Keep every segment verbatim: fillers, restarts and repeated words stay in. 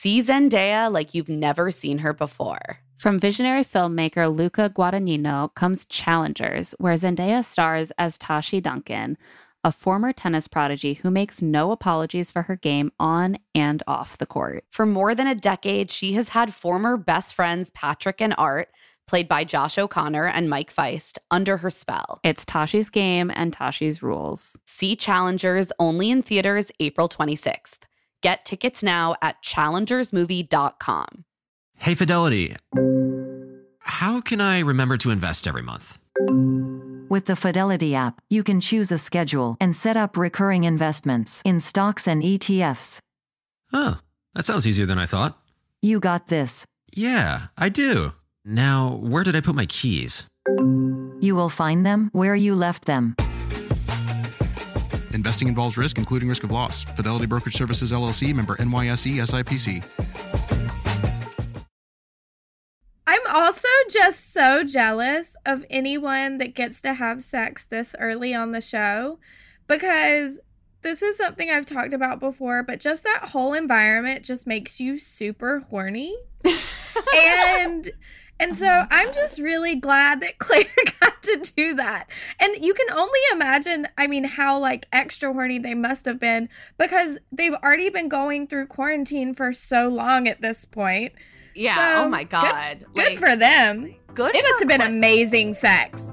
See Zendaya like you've never seen her before. From visionary filmmaker Luca Guadagnino comes Challengers, where Zendaya stars as Tashi Duncan, a former tennis prodigy who makes no apologies for her game on and off the court. For more than a decade, she has had former best friends Patrick and Art, played by Josh O'Connor and Mike Feist, under her spell. It's Tashi's game and Tashi's rules. See Challengers only in theaters April twenty-sixth. Get tickets now at challengers movie dot com. Hey, Fidelity. How can I remember to invest every month? With the Fidelity app, you can choose a schedule and set up recurring investments in stocks and E T Fs. Oh, that sounds easier than I thought. You got this. Yeah, I do. Now, where did I put my keys? You will find them where you left them. Investing involves risk, including risk of loss. Fidelity Brokerage Services, L L C, member N Y S E, S I P C. I'm also just so jealous of anyone that gets to have sex this early on the show, because this is something I've talked about before, but just that whole environment just makes you super horny. and and so oh I'm just really glad that Claire got to do that. And you can only imagine, I mean, how like extra horny they must have been, because they've already been going through quarantine for so long at this point. Yeah, so, oh my God. Good, like, good for them. Good It must have been Cla- amazing sex.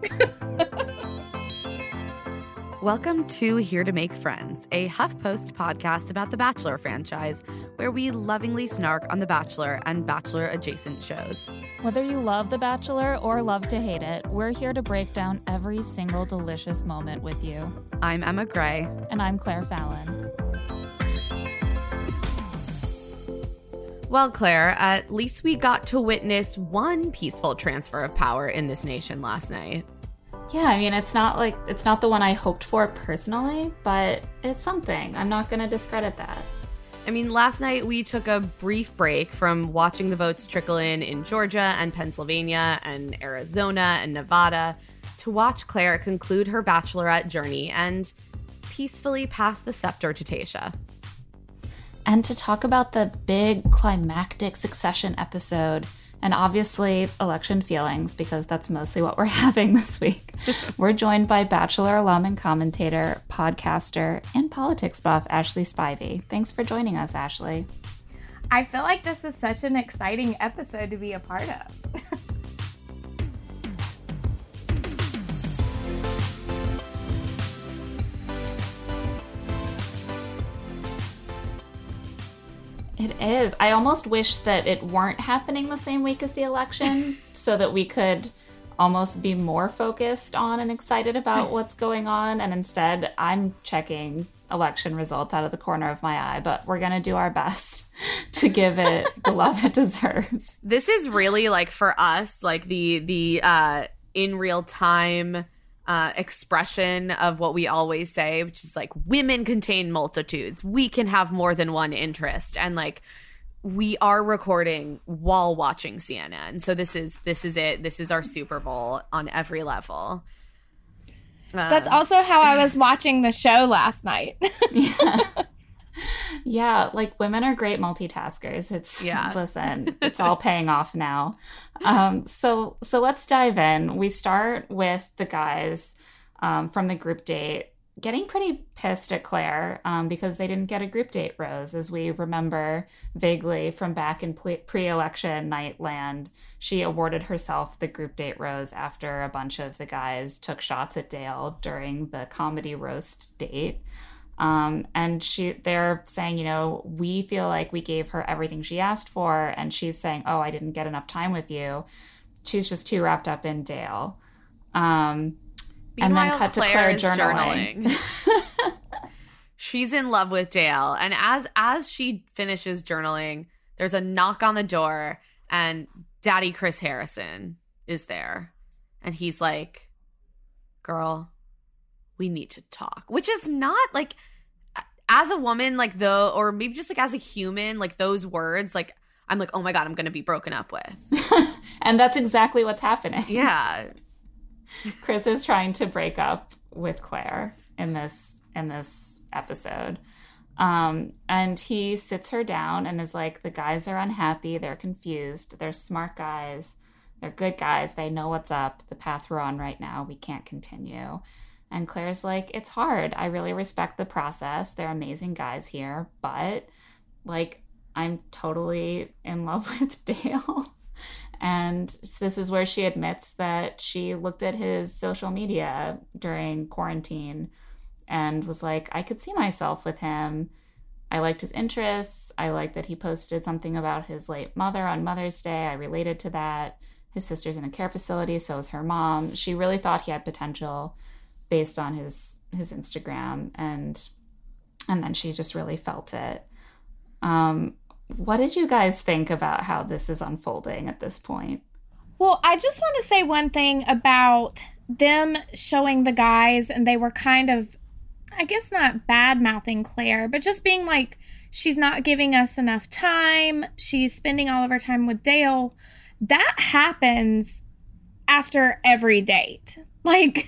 Welcome to Here to Make Friends, a HuffPost podcast about the Bachelor franchise, where we lovingly snark on The Bachelor and Bachelor-adjacent shows. Whether you love The Bachelor or love to hate it, we're here to break down every single delicious moment with you. I'm Emma Gray. And I'm Claire Fallon. Well, Claire, at least we got to witness one peaceful transfer of power in this nation last night. Yeah, I mean, it's not like it's not the one I hoped for personally, but it's something. I'm not going to discredit that. I mean, last night we took a brief break from watching the votes trickle in in Georgia and Pennsylvania and Arizona and Nevada to watch Claire conclude her bachelorette journey and peacefully pass the scepter to Tayshia. And to talk about the big climactic Succession episode, and obviously election feelings, because that's mostly what we're having this week. We're joined by Bachelor alum and commentator, podcaster, and politics buff, Ashley Spivey. Thanks for joining us, Ashley. I feel like this is such an exciting episode to be a part of. It is. I almost wish that it weren't happening the same week as the election so that we could almost be more focused on and excited about what's going on. And instead, I'm checking election results out of the corner of my eye, but we're going to do our best to give it the love it deserves. This is really like for us, like the, the uh, in real time Uh, expression of what we always say, which is like, women contain multitudes. We can have more than one interest. And like, we are recording while watching C N N. So this is this is it. This is our Super Bowl on every level. Uh, That's also how I was watching the show last night. yeah. Yeah, like women are great multitaskers. It's yeah. Listen, it's all paying off now. Um, so so let's dive in. We start with the guys um, from the group date getting pretty pissed at Claire um, because they didn't get a group date rose, as we remember vaguely from back in pre-election Nightland. She awarded herself the group date rose after a bunch of the guys took shots at Dale during the comedy roast date. Um, and she, they're saying, you know, we feel like we gave her everything she asked for. And she's saying, oh, I didn't get enough time with you. She's just too wrapped up in Dale. Um, and then cut Claire to Claire journaling. journaling. She's in love with Dale. And as, as she finishes journaling, there's a knock on the door and Daddy Chris Harrison is there. And he's like, girl, we need to talk, which is not like, as a woman, like though, or maybe just like as a human, like those words, like I'm like, oh my God, I'm going to be broken up with. And that's exactly what's happening. Yeah. Chris is trying to break up with Claire in this, in this episode. Um, and he sits her down and is like, the guys are unhappy. They're confused. They're smart guys. They're good guys. They know what's up. The path we're on right now, we can't continue. And Claire's like, it's hard. I really respect the process. They're amazing guys here. But, like, I'm totally in love with Dale. And this is where she admits that she looked at his social media during quarantine and was like, I could see myself with him. I liked his interests. I liked that he posted something about his late mother on Mother's Day. I related to that. His sister's in a care facility, so is her mom. She really thought he had potential based on his his Instagram, and and then she just really felt it. Um, what did you guys think about how this is unfolding at this point? Well, I just want to say one thing about them showing the guys, and they were kind of, I guess not bad-mouthing Claire, but just being like, she's not giving us enough time. She's spending all of her time with Dale. That happens after every date. Like,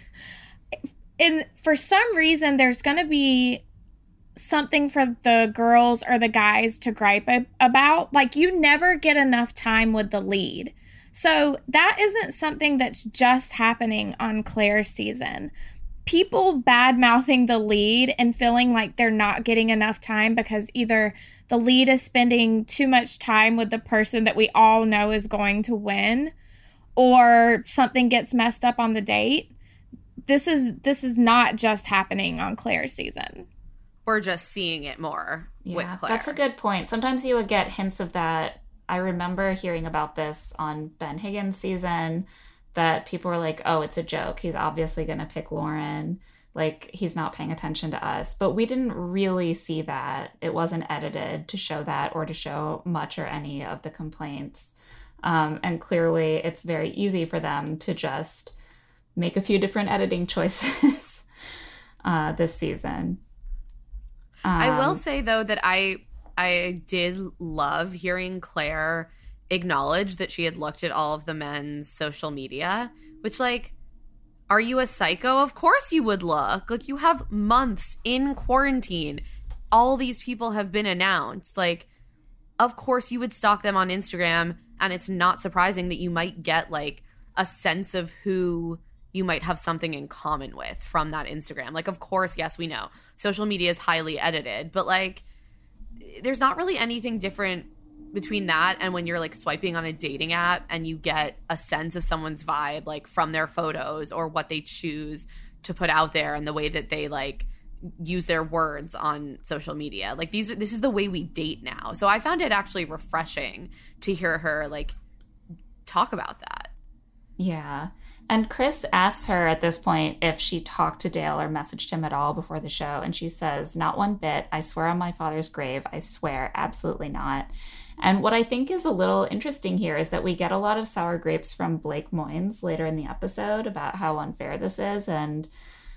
and for some reason, there's going to be something for the girls or the guys to gripe about. Like, you never get enough time with the lead. So that isn't something that's just happening on Claire's season. People bad-mouthing the lead and feeling like they're not getting enough time because either the lead is spending too much time with the person that we all know is going to win, or something gets messed up on the date. This is this is not just happening on Claire's season. We're just seeing it more yeah, with Claire. That's a good point. Sometimes you would get hints of that. I remember hearing about this on Ben Higgins' season, that people were like, oh, it's a joke. He's obviously going to pick Lauren. Like, he's not paying attention to us. But we didn't really see that. It wasn't edited to show that or to show much or any of the complaints. Um, and clearly, it's very easy for them to just make a few different editing choices uh, this season. Um, I will say, though, that I I did love hearing Claire acknowledge that she had looked at all of the men's social media, which, like, are you a psycho? Of course you would look. Like, you have months in quarantine. All these people have been announced. Like, of course you would stalk them on Instagram, and it's not surprising that you might get, like, a sense of who you might have something in common with from that Instagram. Like, of course, yes, we know social media is highly edited, but, like, there's not really anything different between that and when you're, like, swiping on a dating app and you get a sense of someone's vibe, like, from their photos or what they choose to put out there and the way that they, like, use their words on social media. Like, these are, this is the way we date now. So I found it actually refreshing to hear her, like, talk about that. Yeah. And Chris asks her at this point if she talked to Dale or messaged him at all before the show. And she says, not one bit. I swear on my father's grave. I swear. Absolutely not. And what I think is a little interesting here is that we get a lot of sour grapes from Blake Moynes later in the episode about how unfair this is. And,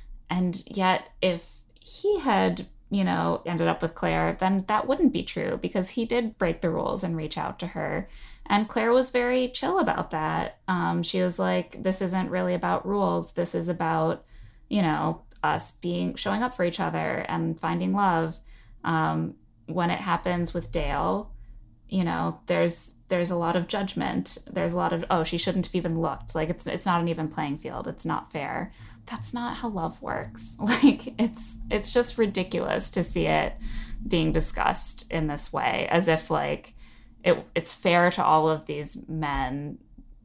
and yet if he had, you know, ended up with Claire, then that wouldn't be true because he did break the rules and reach out to her. And Claire was very chill about that. Um, she was like, this isn't really about rules. This is about, you know, us being, showing up for each other and finding love. Um, when it happens with Dale, you know, there's, there's a lot of judgment. There's a lot of, oh, she shouldn't have even looked. Like, it's, it's not an even playing field. It's not fair. That's not how love works. Like, it's, it's just ridiculous to see it being discussed in this way, as if, like, It, it's fair to all of these men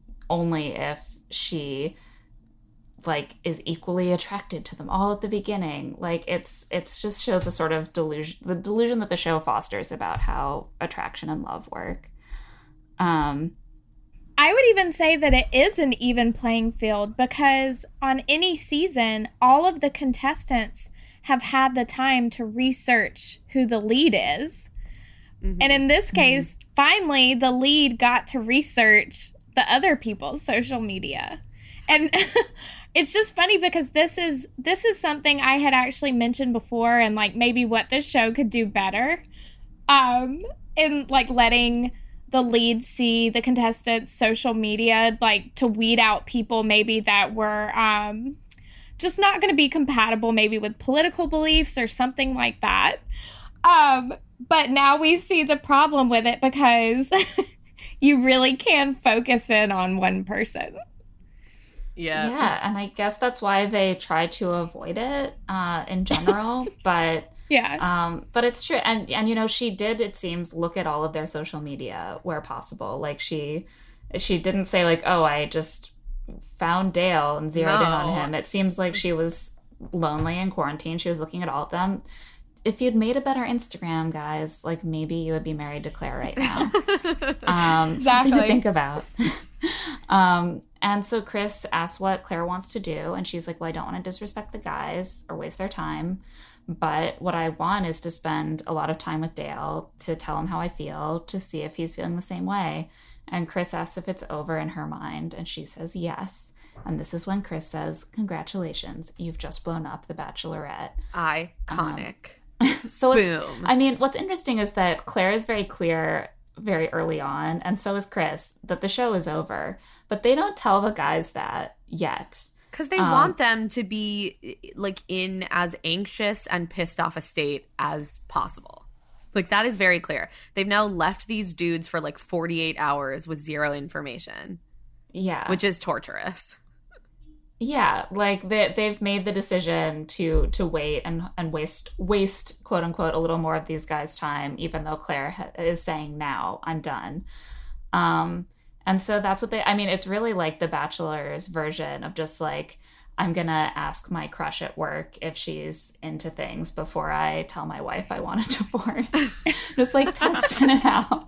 only if she, like, is equally attracted to them all at the beginning. Like, it's it's just shows a sort of delusion, the delusion that the show fosters about how attraction and love work. Um, I would even say that it is an even playing field because on any season, all of the contestants have had the time to research who the lead is. Mm-hmm. And in this case, mm-hmm. finally, the lead got to research the other people's social media. And it's just funny because this is this is something I had actually mentioned before and, like, maybe what this show could do better. Um, in, like, letting the lead see the contestants' social media, like, to weed out people maybe that were um, just not going to be compatible maybe with political beliefs or something like that. Um, but now we see the problem with it because you really can focus in on one person. Yeah. Yeah, and I guess that's why they try to avoid it uh, in general. But yeah, um, but it's true. And, and, you know, she did, it seems, look at all of their social media where possible. Like, she she didn't say, like, oh, I just found Dale and zeroed No. in on him. It seems like she was lonely in quarantine. She was looking at all of them. If you'd made a better Instagram, guys, like, maybe you would be married to Claire right now. Um, Exactly. Something to think about. um, and so Chris asks what Claire wants to do, and she's like, well, I don't want to disrespect the guys or waste their time, but what I want is to spend a lot of time with Dale, to tell him how I feel, to see if he's feeling the same way. And Chris asks if it's over in her mind, and she says yes. And this is when Chris says, congratulations, you've just blown up The Bachelorette. Iconic. So it's, Boom. I mean, what's interesting is that Claire is very clear very early on, and so is Chris, that the show is over. But they don't tell the guys that yet. Because they Um, want them to be, like, in as anxious and pissed off a state as possible. Like, that is very clear. They've now left these dudes for, like, forty-eight hours with zero information, Yeah. which is torturous. Yeah, like they they've made the decision to to wait and and waste waste quote unquote a little more of these guys' time, even though Claire ha- is saying now I'm done. Um, and so that's what they. I mean, it's really like The Bachelor's version of just like, I'm gonna ask my crush at work if she's into things before I tell my wife I want a divorce. Just like testing it out.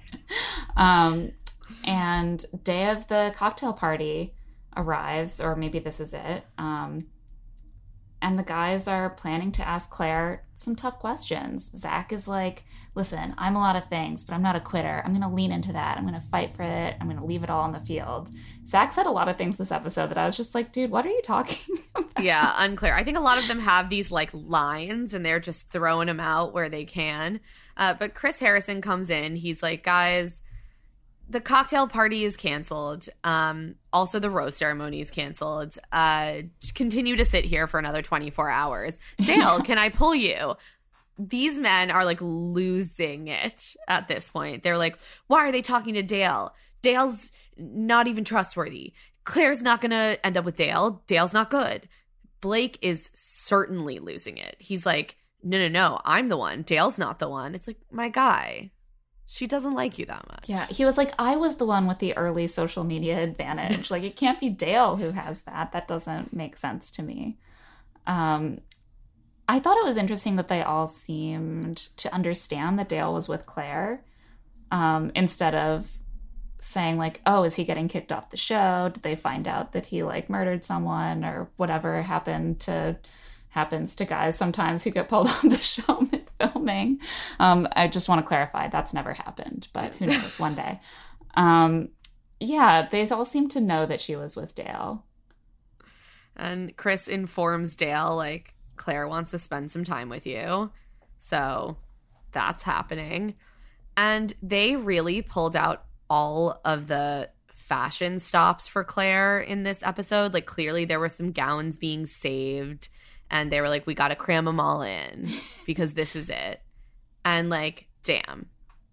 Um, and day of the cocktail party arrives, or maybe this is it. Um, and the guys are planning to ask Claire some tough questions. Zach is like, listen, I'm a lot of things, but I'm not a quitter. I'm going to lean into that. I'm going to fight for it. I'm going to leave it all on the field. Zach said a lot of things this episode that I was just like, dude, what are you talking about? Yeah, unclear. I think a lot of them have these, like, lines, and they're just throwing them out where they can. Uh, but Chris Harrison comes in. He's like, guys, the cocktail party is canceled. Um, also, the rose ceremony is canceled. Uh, continue to sit here for another twenty-four hours. Dale, can I pull you? These men are, like, losing it at this point. They're like, why are they talking to Dale? Dale's not even trustworthy. Claire's not going to end up with Dale. Dale's not good. Blake is certainly losing it. He's like, no, no, no, I'm the one. Dale's not the one. It's like, my guy. She doesn't like you that much. Yeah, he was like, I was the one with the early social media advantage. Like, it can't be Dale who has that. That doesn't make sense to me. Um, I thought it was interesting that they all seemed to understand that Dale was with Claire, um, instead of saying like, oh, is he getting kicked off the show? Did they find out that he like murdered someone or whatever happened to happens to guys sometimes who get pulled off the show mid filming. Um, I just want to clarify that's never happened, but who knows, one day. Um, yeah, they all seem to know that she was with Dale. And Chris informs Dale, like, Claire wants to spend some time with you. So that's happening. And they really pulled out all of the fashion stops for Claire in this episode. Like, clearly there were some gowns being saved. And they were like, we got to cram them all in because this is it. And, like, damn.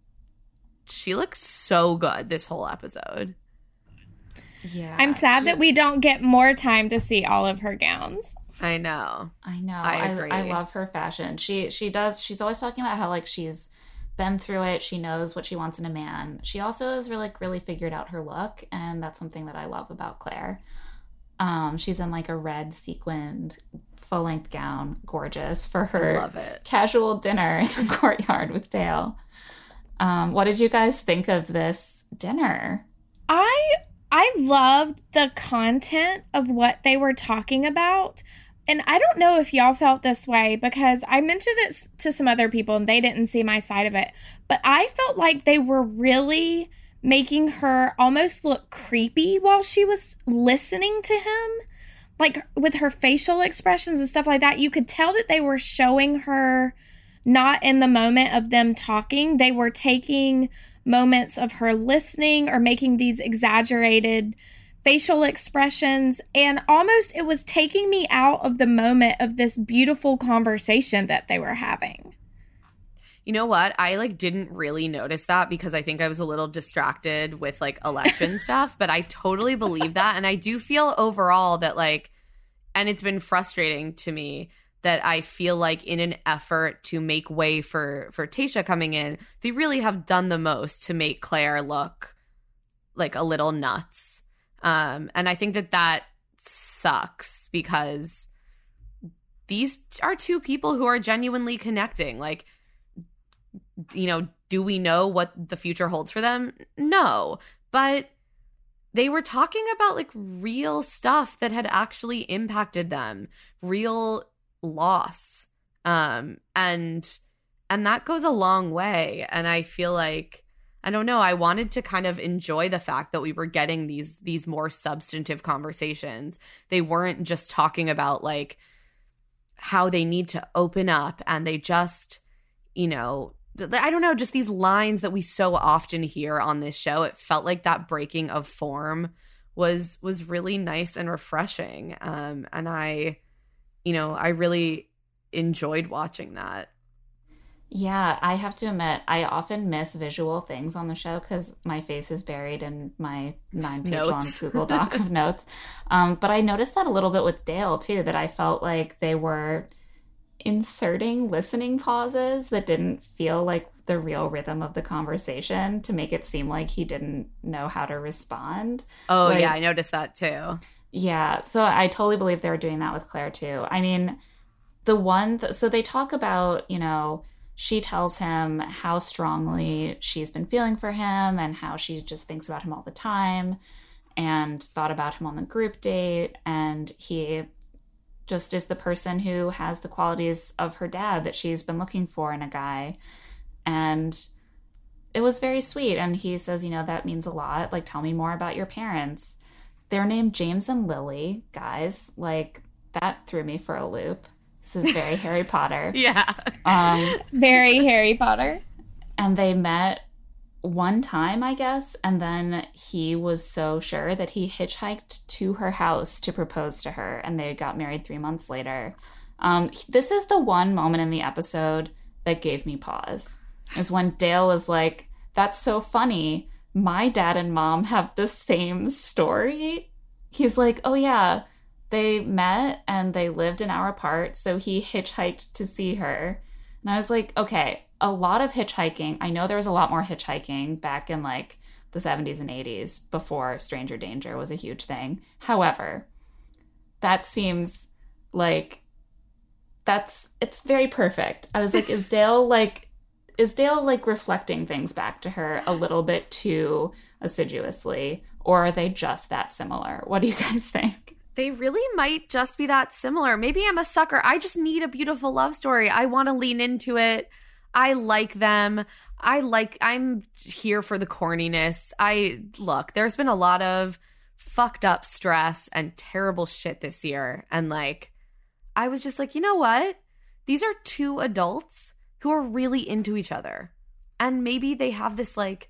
She looks so good this whole episode. Yeah. I'm sad she- that we don't get more time to see all of her gowns. I know. I know. I I, agree. I love her fashion. She she does. She's always talking about how like she's been through it. She knows what she wants in a man. She also has really really figured out her look, and that's something that I love about Claire. Um, she's in like a red sequined full length gown, gorgeous for her Love it. casual dinner in the courtyard with Dale. Um, what did you guys think of this dinner? I I loved the content of what they were talking about. And I don't know if y'all felt this way because I mentioned it s- to some other people and they didn't see my side of it. But I felt like they were really making her almost look creepy while she was listening to him. Like with her facial expressions and stuff like that. You could tell that they were showing her not in the moment of them talking. They were taking moments of her listening or making these exaggerated facial expressions, and almost it was taking me out of the moment of this beautiful conversation that they were having. You know what? I like didn't really notice that because I think I was a little distracted with like election stuff, but I totally believe that. And I do feel overall that like, and it's been frustrating to me that I feel like in an effort to make way for, for Tayshia coming in, they really have done the most to make Claire look like a little nuts. Um, and I think that that sucks because these are two people who are genuinely connecting. Like, you know, do we know what the future holds for them? No. But they were talking about like real stuff that had actually impacted them, real loss. Um, and and that goes a long way. And I feel like, I don't know, I wanted to kind of enjoy the fact that we were getting these these more substantive conversations. They weren't just talking about like how they need to open up and they just, you know, I don't know, just these lines that we so often hear on this show. It felt like that breaking of form was was really nice and refreshing. Um, and I, you know, I really enjoyed watching that. Yeah, I have to admit, I often miss visual things on the show because my face is buried in my nine-page long Google Doc of notes. Um, but I noticed that a little bit with Dale, too, that I felt like they were inserting listening pauses that didn't feel like the real rhythm of the conversation to make it seem like he didn't know how to respond. Oh, like, yeah, I noticed that, too. Yeah, so I totally believe they were doing that with Claire, too. I mean, the one... Th- so they talk about, you know... She tells him how strongly she's been feeling for him and how she just thinks about him all the time and thought about him on the group date. And he just is the person who has the qualities of her dad that she's been looking for in a guy. And it was very sweet. And he says, you know, that means a lot. Like, tell me more about your parents. They're named James and Lily, guys. Like, that threw me for a loop. This is very Harry Potter. Yeah. Um, very Harry Potter. And they met one time, I guess, and then he was so sure that he hitchhiked to her house to propose to her, and they got married three months later. Um, this is the one moment in the episode that gave me pause, is when Dale is like, that's so funny. My dad and mom have the same story. He's like, oh yeah, they met and they lived an hour apart, so he hitchhiked to see her. And I was like, okay, a lot of hitchhiking. I know there was a lot more hitchhiking back in like the seventies and eighties before stranger danger was a huge thing. However, that seems like that's, it's very perfect. I was like, is Dale like, is Dale like reflecting things back to her a little bit too assiduously, or are they just that similar? What do you guys think? They really might just be that similar. Maybe I'm a sucker. I just need a beautiful love story. I want to lean into it. I like them. I like, I'm here for the corniness. I, look, there's been a lot of fucked up stress and terrible shit this year. And like, I was just like, you know what? These are two adults who are really into each other. And maybe they have this like,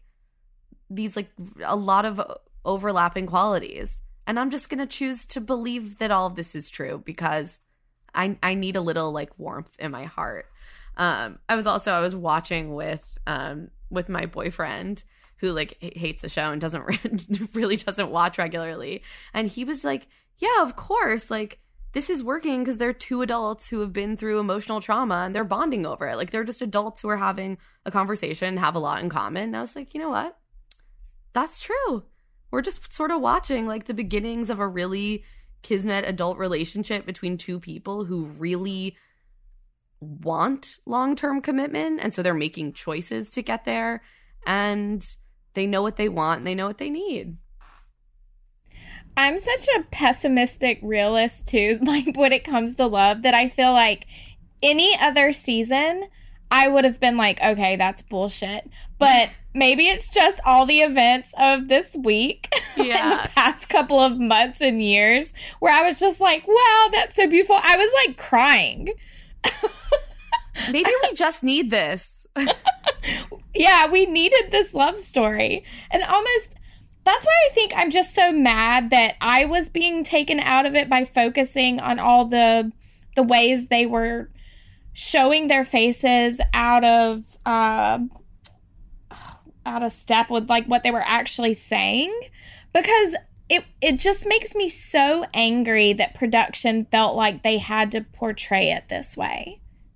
these like a lot of overlapping qualities. And I'm just going to choose to believe that all of this is true because I I need a little like warmth in my heart. Um, I was also, I was watching with um with my boyfriend who like h- hates the show and doesn't re- really doesn't watch regularly. And he was like, yeah, of course. Like, this is working because they're two adults who have been through emotional trauma and they're bonding over it. Like, they're just adults who are having a conversation, have a lot in common. And I was like, you know what? That's true. We're just sort of watching like the beginnings of a really kismet adult relationship between two people who really want long-term commitment. And so they're making choices to get there and they know what they want and they know what they need. I'm such a pessimistic realist too, like when it comes to love, that I feel like any other season I would have been like, okay, that's bullshit. But maybe it's just all the events of this week Yeah. in the past couple of months and years where I was just like, wow, that's so beautiful. I was like crying. Maybe we just need this. Yeah, we needed this love story. And almost, that's why I think I'm just so mad that I was being taken out of it by focusing on all the the ways they were showing their faces out of uh, out of step with like what they were actually saying, because it it just makes me so angry that production felt like they had to portray it this way.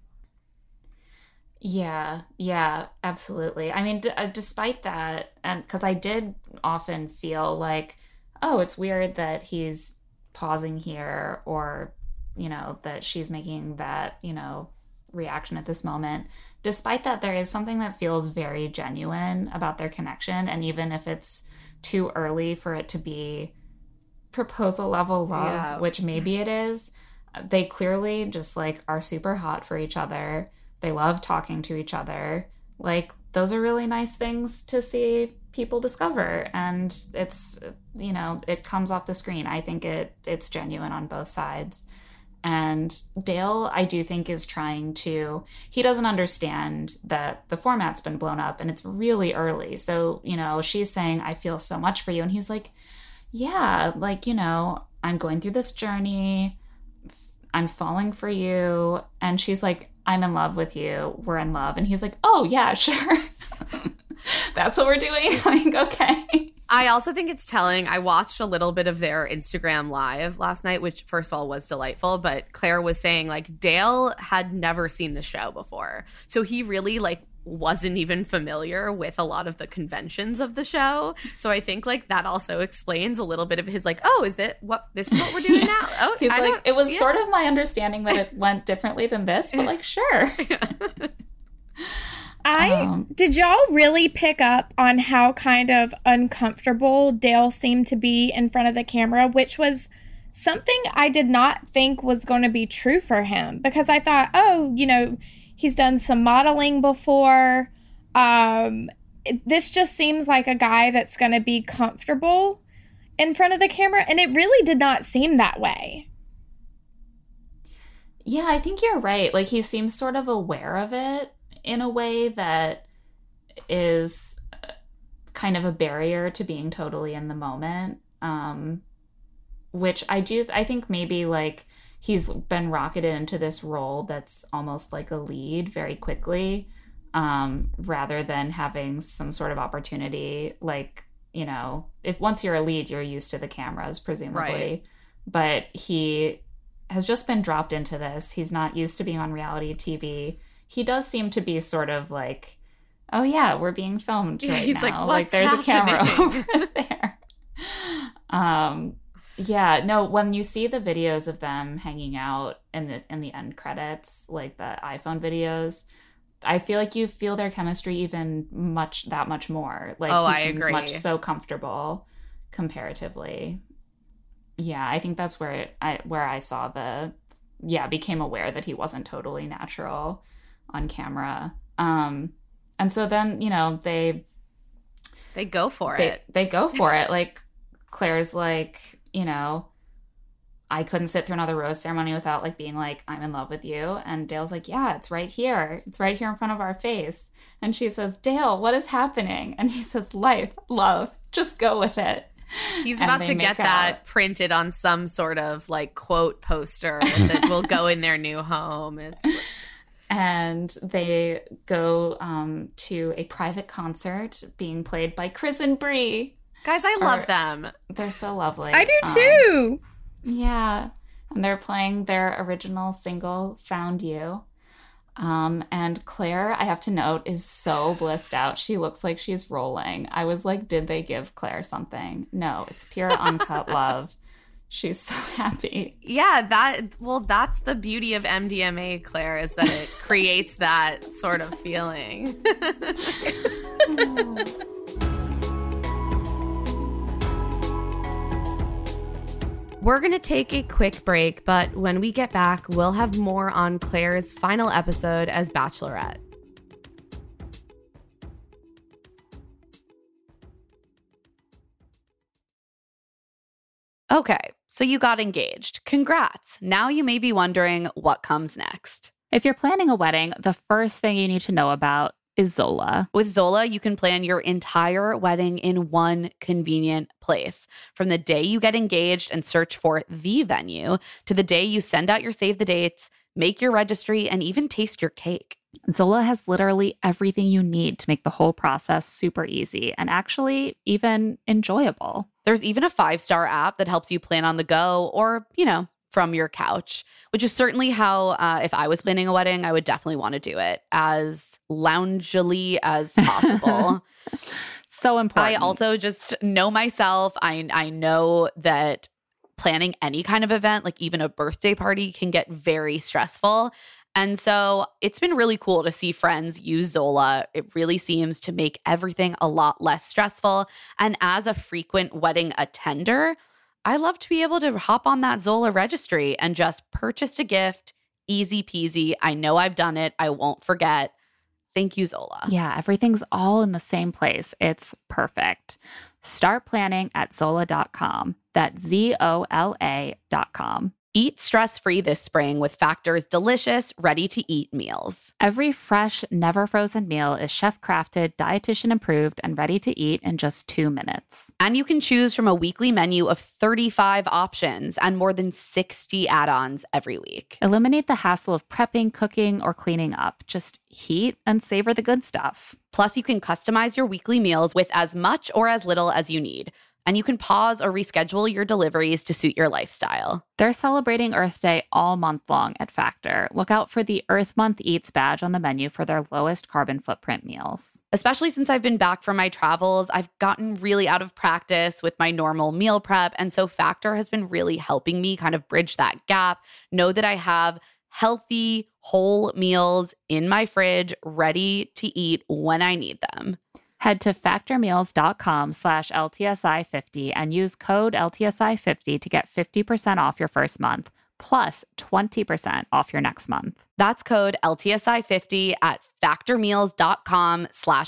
Yeah, yeah, absolutely. I mean, d- uh, despite that, and because I did often feel like, oh, it's weird that he's pausing here, or, you know, that she's making that, you know, reaction at this moment. Despite that, there is something that feels very genuine about their connection. And even if it's too early for it to be proposal level love, Yeah. which maybe it is, they clearly just like are super hot for each other. They love talking to each other. Like, those are really nice things to see people discover. And it's, you know, it comes off the screen. I think it it's genuine on both sides. And Dale, I do think, is trying to, he doesn't understand that the format's been blown up and it's really early. So, you know, she's saying, I feel so much for you. And he's like, yeah, like, you know, I'm going through this journey. I'm falling for you. And she's like, I'm in love with you. We're in love. And he's like, oh, yeah, sure. That's what we're doing. Like, okay. I also think it's telling. I watched a little bit of their Instagram live last night, which first of all was delightful. But Claire was saying like Dale had never seen the show before. So he really like wasn't even familiar with a lot of the conventions of the show. So I think like that also explains a little bit of his like, oh, is it what this is what we're doing now? Oh, he's I like, don't- it was yeah. sort of my understanding that it went differently than this, but like, sure. I Um, did y'all really pick up on how kind of uncomfortable Dale seemed to be in front of the camera, which was something I did not think was going to be true for him, because I thought, oh, you know, he's done some modeling before. Um, it- this just seems like a guy that's going to be comfortable in front of the camera, and it really did not seem that way. Yeah, I think you're right. Like, he seems sort of aware of it in a way that is kind of a barrier to being totally in the moment. Um, which I do, I think maybe like he's been rocketed into this role that's almost like a lead very quickly, um, rather than having some sort of opportunity. Like, you know, if once you're a lead, you're used to the cameras, presumably. Right. But he has just been dropped into this. He's not used to being on reality T V. He does seem to be sort of like, oh yeah, we're being filmed Yeah, right he's like, now. "What's there's a camera happening?" over there. Um, yeah, no. When you see the videos of them hanging out in the in the end credits, like the iPhone videos, I feel like you feel their chemistry even much that much more. Like, Oh, he I seems agree. much so comfortable comparatively. Yeah, I think that's where it, I where I saw the yeah became aware that he wasn't totally natural on camera. Um, and so then, you know, they They go for they, it. they go for it. Like, Claire's like, you know, I couldn't sit through another rose ceremony without like being like, I'm in love with you. And Dale's like, yeah, it's right here. It's right here in front of our face. And she says, Dale, what is happening? And he says, life, love, just go with it. He's And about they to get make that out. printed on some sort of like quote poster that will go in their new home. It's And they go um, to a private concert being played by Chris and Brie. guys, I love Are- them. They're so lovely. I do Um, too. Yeah. And they're playing their original single, Found You. Um, and Claire, I have to note, is so blissed out. She looks like she's rolling. I was like, did they give Claire something? No, it's pure uncut love. She's so happy. Yeah, that well, that's the beauty of M D M A, Claire, is that it creates that sort of feeling. We're going to take a quick break, but when we get back, we'll have more on Claire's final episode as Bachelorette. Okay, so you got engaged. Congrats. Now you may be wondering what comes next. If you're planning a wedding, the first thing you need to know about is Zola. With Zola, you can plan your entire wedding in one convenient place. From the day you get engaged and search for the venue to the day you send out your save the dates, make your registry, and even taste your cake. Zola has literally everything you need to make the whole process super easy and actually even enjoyable. There's even a five-star app that helps you plan on the go or, you know, from your couch, which is certainly how, uh, if I was planning a wedding, I would definitely want to do it as loungily as possible. So important. I also just know myself. I I know that planning any kind of event, like even a birthday party, can get very stressful. And so it's been really cool to see friends use Zola. It really seems to make everything a lot less stressful. And as a frequent wedding attender, I love to be able to hop on that Zola registry and just purchase a gift. Easy peasy. I know I've done it. I won't forget. Thank you, Zola. Yeah, everything's all in the same place. It's perfect. Start planning at Zola dot com. That's Z O L A dot com. Eat stress-free this spring with Factor's delicious, ready-to-eat meals. Every fresh, never frozen meal is chef-crafted, dietitian approved, and ready to eat in just two minutes. And you can choose from a weekly menu of thirty-five options and more than sixty add-ons every week. Eliminate the hassle of prepping, cooking, or cleaning up. Just heat and savor the good stuff. Plus, you can customize your weekly meals with as much or as little as you need. And you can pause or reschedule your deliveries to suit your lifestyle. They're celebrating Earth Day all month long at Factor. Look out for the Earth Month Eats badge on the menu for their lowest carbon footprint meals. Especially since I've been back from my travels, I've gotten really out of practice with my normal meal prep. And so Factor has been really helping me kind of bridge that gap, know that I have healthy, whole meals in my fridge ready to eat when I need them. Head to factormeals.com slash LTSI50 and use code L T S I fifty to get fifty percent off your first month, plus twenty percent off your next month. That's code L T S I fifty at factormeals.com slash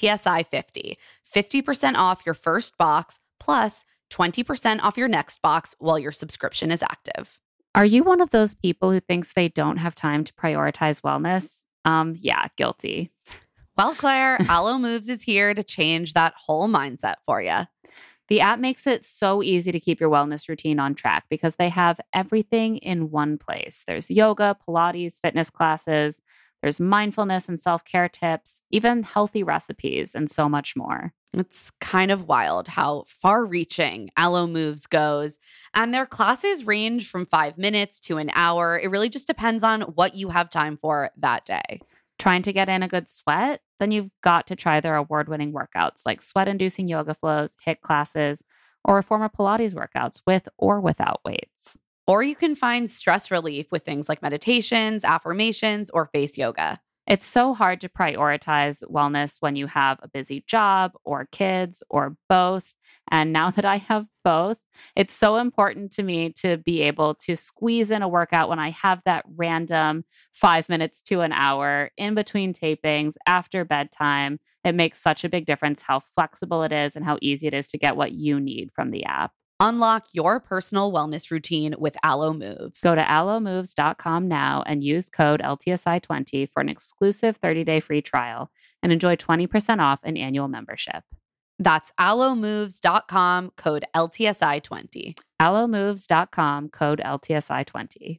LTSI50. fifty percent off your first box, plus twenty percent off your next box while your subscription is active. Are you one of those people who thinks they don't have time to prioritize wellness? Um, yeah, guilty. Well, Claire, Alo Moves is here to change that whole mindset for you. The app makes it so easy to keep your wellness routine on track because they have everything in one place. There's yoga, Pilates, fitness classes, there's mindfulness and self-care tips, even healthy recipes, and so much more. It's kind of wild how far-reaching Alo Moves goes. And their classes range from five minutes to an hour. It really just depends on what you have time for that day. Trying to get in a good sweat? Then you've got to try their award-winning workouts like sweat-inducing yoga flows, HIIT classes, or reformer Pilates workouts with or without weights. Or you can find stress relief with things like meditations, affirmations, or face yoga. It's so hard to prioritize wellness when you have a busy job or kids or both. And now that I have both, it's so important to me to be able to squeeze in a workout when I have that random five minutes to an hour in between tapings after bedtime. It makes such a big difference how flexible it is and how easy it is to get what you need from the app. Unlock your personal wellness routine with Alo Moves. Go to alo moves dot com now and use code L T S I twenty for an exclusive thirty-day free trial and enjoy twenty percent off an annual membership. That's alo moves dot com, code L T S I twenty. alo moves dot com, code L T S I twenty.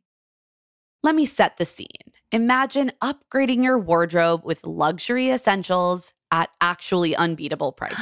Let me set the scene. Imagine upgrading your wardrobe with luxury essentials at actually unbeatable prices.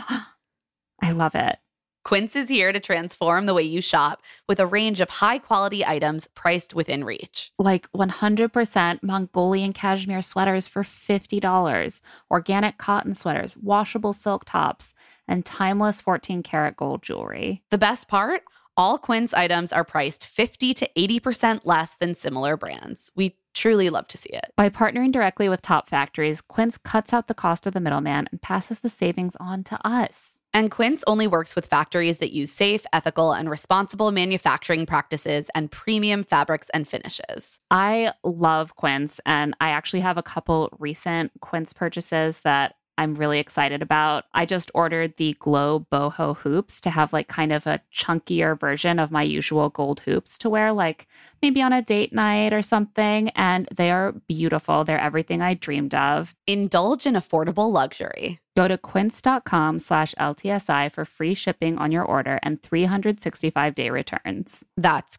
I love it. Quince is here to transform the way you shop with a range of high-quality items priced within reach. Like one hundred percent Mongolian cashmere sweaters for fifty dollars, organic cotton sweaters, washable silk tops, and timeless fourteen karat gold jewelry. The best part? All Quince items are priced fifty to eighty percent less than similar brands. We truly love to see it. By partnering directly with top factories, Quince cuts out the cost of the middleman and passes the savings on to us. And Quince only works with factories that use safe, ethical, and responsible manufacturing practices and premium fabrics and finishes. I love Quince, and I actually have a couple recent Quince purchases that I'm really excited about. I just ordered the Glow Boho hoops to have like kind of a chunkier version of my usual gold hoops to wear like maybe on a date night or something. And they are beautiful. They're everything I dreamed of. Indulge in affordable luxury. Go to quince.com slash LTSI for free shipping on your order and three hundred sixty-five day returns. That's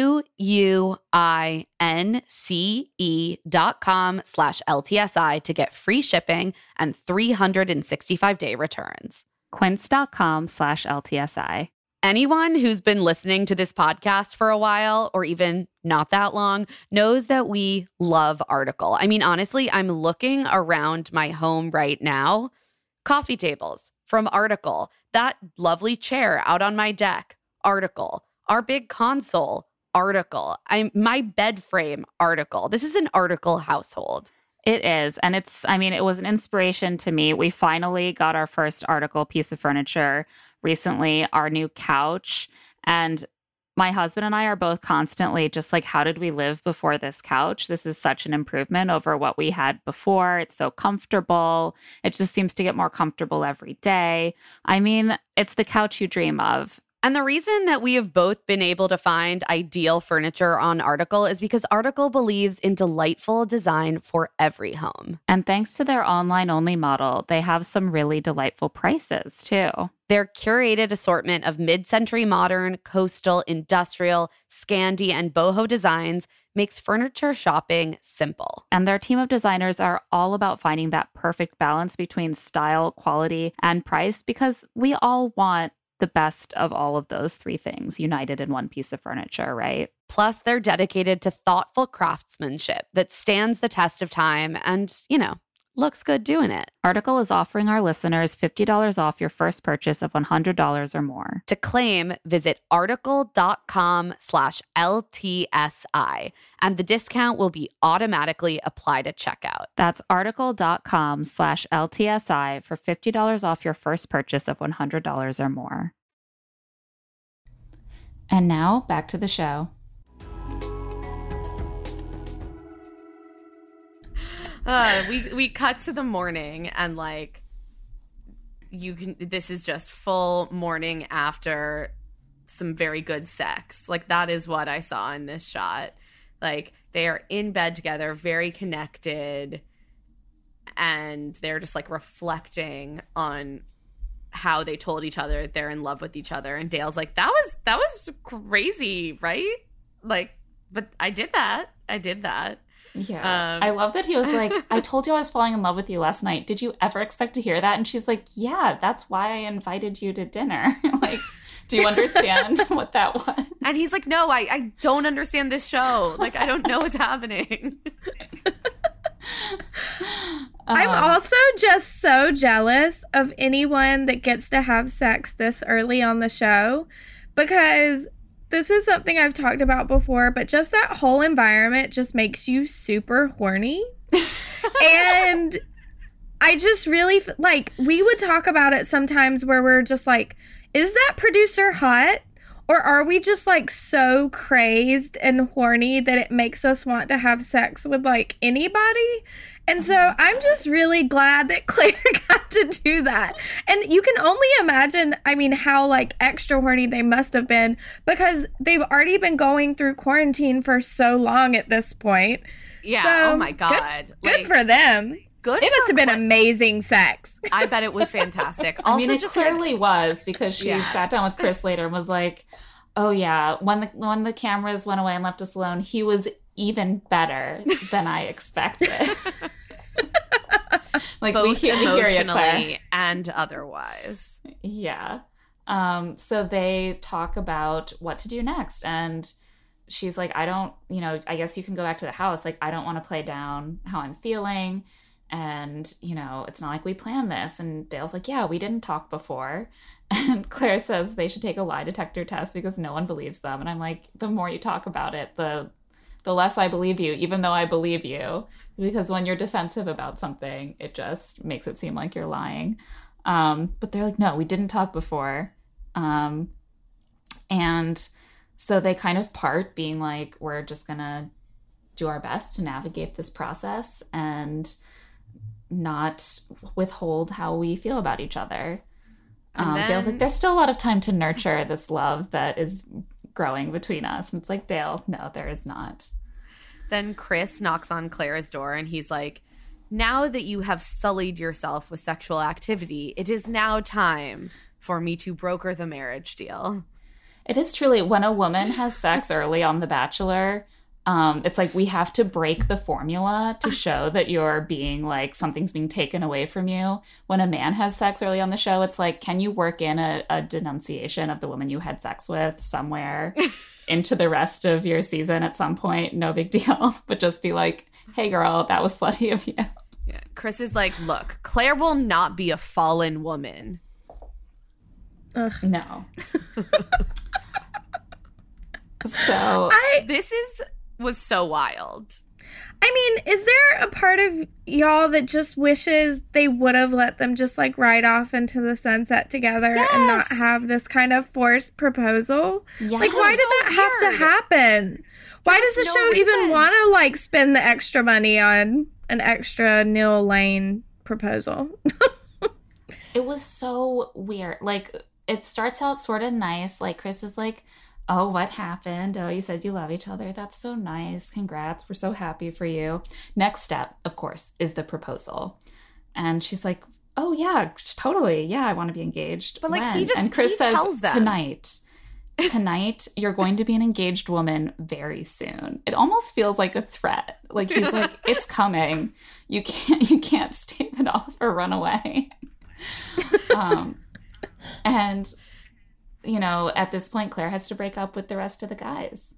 Q-U-I-N-C-E dot com slash L-T-S-I to get free shipping and three hundred sixty-five day returns. Quince.com slash LTSI. Anyone who's been listening to this podcast for a while, or even not that long, knows that we love Article. I mean, honestly, I'm looking around my home right now. Coffee tables from Article. That lovely chair out on my deck. Article. Our big console. Article. I'm my bed frame. Article. This is an Article household. It is. And it's, I mean, it was an inspiration to me. We finally got our first Article piece of furniture recently, our new couch. And my husband and I are both constantly just like, how did we live before this couch? This is such an improvement over what we had before. It's so comfortable. It just seems to get more comfortable every day. I mean, it's the couch you dream of. And the reason that we have both been able to find ideal furniture on Article is because Article believes in delightful design for every home. And thanks to their online-only model, they have some really delightful prices, too. Their curated assortment of mid-century modern, coastal, industrial, Scandi, and boho designs makes furniture shopping simple. And their team of designers are all about finding that perfect balance between style, quality, and price, because we all want the best of all of those three things united in one piece of furniture, right? Plus, they're dedicated to thoughtful craftsmanship that stands the test of time and, you know, looks good doing it. Article is offering our listeners fifty dollars off your first purchase of one hundred dollars or more. To claim, visit article.com slash LTSI, and the discount will be automatically applied at checkout. That's article.com slash LTSI for fifty dollars off your first purchase of one hundred dollars or more. And now, back to the show. Uh, we we cut to the morning, and like you can this is just full morning after some very good sex. Like that is what I saw in this shot. Like they are in bed together, very connected, and they're just like reflecting on how they told each other they're in love with each other. And Dale's like, that was that was crazy, right? Like, but I did that. I did that. Yeah. Um, I love that he was like, I told you I was falling in love with you last night. Did you ever expect to hear that? And she's like, yeah, that's why I invited you to dinner. Like, do you understand what that was? And he's like, no, I, I don't understand this show. Like, I don't know what's happening. I'm Um, also just so jealous of anyone that gets to have sex this early on the show, because this is something I've talked about before, but just that whole environment just makes you super horny. And I just really, f- like, we would talk about it sometimes where we're just like, is that producer hot? Or are we just, like, so crazed and horny that it makes us want to have sex with, like, anybody? And so I'm just really glad that Claire got to do that. And you can only imagine, I mean, how, like, extra horny they must have been, because they've already been going through quarantine for so long at this point. Yeah. So, Oh my God. Good, Like, good for them. Good. It must for have been Cla- amazing sex. I bet it was fantastic. I Also, mean, it just like, clearly was, because she Yeah. sat down with Chris later and was like, oh, yeah, when the, when the cameras went away and left us alone, he was even better than I expected. Like, both we hear, we hear you, Claire. emotionally and otherwise. Yeah. Um, so they talk about what to do next. And she's like, I don't, you know, I guess you can go back to the house. Like, I don't want to play down how I'm feeling. And, you know, it's not like we planned this. And Dale's like, yeah, we didn't talk before. And Claire says they should take a lie detector test because no one believes them. And I'm like, the more you talk about it, the the less I believe you, even though I believe you. Because when you're defensive about something, it just makes it seem like you're lying. Um, but they're like, no, we didn't talk before. Um, and so they kind of part being like, we're just going to do our best to navigate this process. And not withhold how we feel about each other. Um, then, Dale's like, there's still a lot of time to nurture this love that is growing between us. And it's like, Dale, no, there is not. Then Chris knocks on Claire's door and he's like, now that you have sullied yourself with sexual activity, it is now time for me to broker the marriage deal. It is truly, when a woman has sex early on The Bachelor, um, it's like we have to break the formula to show that you're being like, something's being taken away from you. When a man has sex early on the show, it's like, can you work in a, a denunciation of the woman you had sex with somewhere into the rest of your season at some point? No big deal. But just be like, hey girl, that was slutty of you. Yeah. Chris is like, look, Claire will not be a fallen woman. Ugh. No. So I, this is was so wild. I mean, is there a part of y'all that just wishes they would have let them just like ride off into the sunset together Yes. and not have this kind of forced proposal? yeah. Like, why did so that have weird. to happen? Why does the was no show even reason. want to like spend the extra money on an extra Neil Lane proposal? It was so weird. Like, it starts out sort of nice. Like, Chris is like, oh, what happened? Oh, you said you love each other. That's so nice. Congrats. We're so happy for you. Next step, of course, is the proposal. And she's like, oh, yeah, totally. Yeah, I want to be engaged. But, like, When? he just- and Chris he says, tells them. tonight. Tonight, you're going to be an engaged woman very soon. It almost feels like a threat. Like, he's like, it's coming. You can't, you can't stave it off or run away. um, and... you know, at this point, Claire has to break up with the rest of the guys.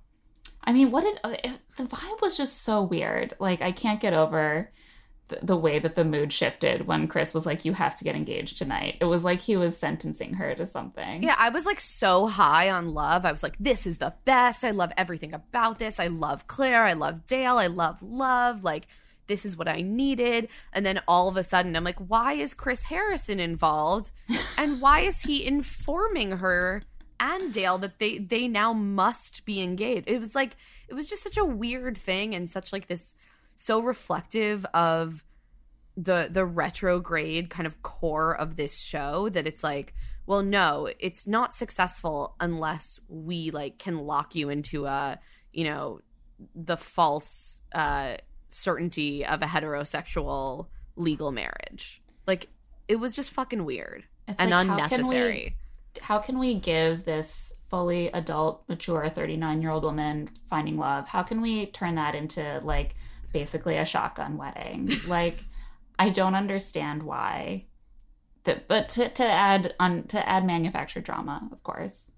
I mean, what did... It, the vibe was just so weird. Like, I can't get over the, the way that the mood shifted when Chris was like, you have to get engaged tonight. It was like he was sentencing her to something. Yeah, I was like so high on love. I was like, this is the best. I love everything about this. I love Claire. I love Dale. I love love. Like, this is what I needed. And then all of a sudden, I'm like, why is Chris Harrison involved? And why is he informing her and Dale that they, they now must be engaged? It was like, it was just such a weird thing and such like this, so reflective of the the retrograde kind of core of this show that it's like, well, no, it's not successful unless we like can lock you into a, you know, the false uh certainty of a heterosexual legal marriage. Like, it was just fucking weird It's and like, how can unnecessary. we- How can we give this fully adult, mature thirty-nine-year-old woman finding love, how can we turn that into, like, basically a shotgun wedding? Like, I don't understand why. The, but to, to add on to add manufactured drama, of course.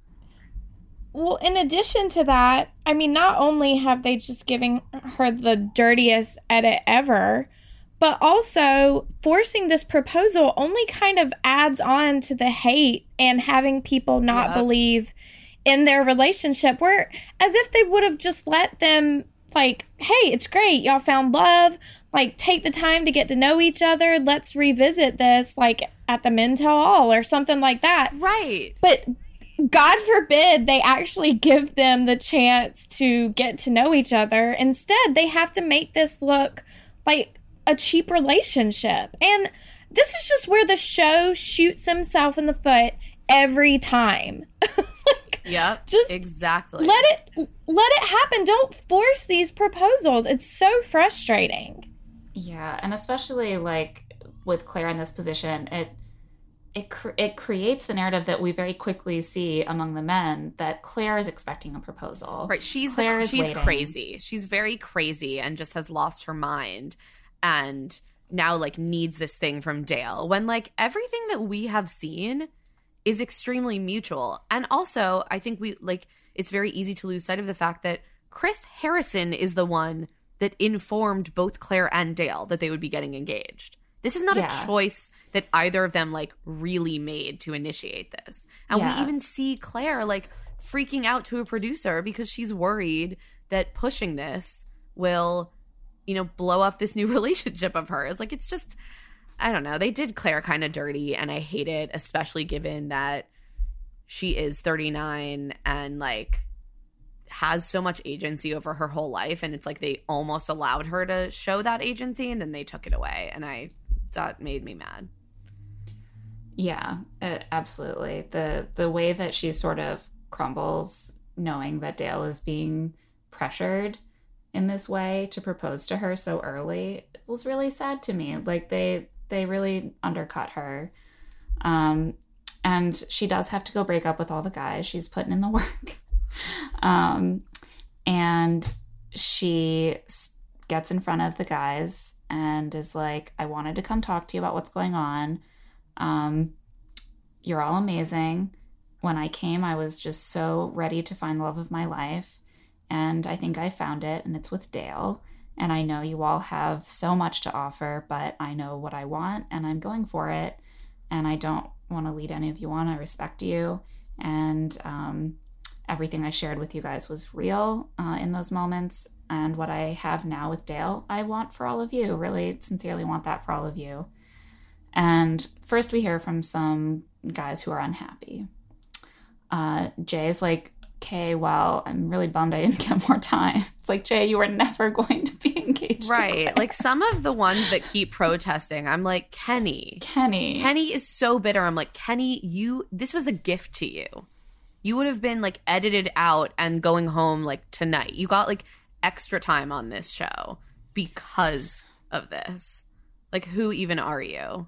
Well, in addition to that, I mean, not only have they just given her the dirtiest edit ever, but also forcing this proposal only kind of adds on to the hate and having people not Yep. believe in their relationship, where as if they would have just let them, like, hey, it's great, y'all found love, like, take the time to get to know each other, let's revisit this, like, at the Men Tell All or something like that. Right. But God forbid they actually give them the chance to get to know each other. Instead, they have to make this look like a cheap relationship. And this is just where the show shoots himself in the foot every time. Like, Yep. just exactly. let it let it happen. Don't force these proposals. It's so frustrating. Yeah, and especially like with Claire in this position, it it cr- it creates the narrative that we very quickly see among the men that Claire is expecting a proposal. Right. She's Claire the, is she's waiting. crazy. She's very crazy and just has lost her mind and now like needs this thing from Dale when like everything that we have seen is extremely mutual. And also, I think we like it's very easy to lose sight of the fact that Chris Harrison is the one that informed both Claire and Dale that they would be getting engaged. This is not Yeah. a choice that either of them like really made to initiate this. And Yeah. we even see Claire like freaking out to a producer because she's worried that pushing this will, you know, blow up this new relationship of hers. Like, it's just, I don't know. They did Claire kind of dirty, and I hate it, especially given that she is thirty-nine and like has so much agency over her whole life, and it's like they almost allowed her to show that agency and then they took it away, and I that made me mad. Yeah, uh, absolutely. The the way that she sort of crumbles knowing that Dale is being pressured in this way to propose to her so early was really sad to me. Like they they really undercut her. Um and she does have to go break up with all the guys. She's putting in the work. um and she gets in front of the guys and is like, I wanted to come talk to you about what's going on. Um, you're all amazing. When I came, I was just so ready to find the love of my life. And I think I found it, and it's with Dale. And I know you all have so much to offer, but I know what I want, and I'm going for it. And I don't want to lead any of you on. I respect you. And um, everything I shared with you guys was real uh, in those moments. And what I have now with Dale, I want for all of you. Really, sincerely want that for all of you. And first we hear from some guys who are unhappy. Uh, Jay's like, okay, well, I'm really bummed I didn't get more time. It's like, Jay, you were never going to be engaged. Right. Like some of the ones that keep protesting, I'm like, Kenny. Kenny. Kenny is so bitter. I'm like, Kenny, you, this was a gift to you. You would have been like edited out and going home like tonight. You got like extra time on this show because of this. Like, who even are you?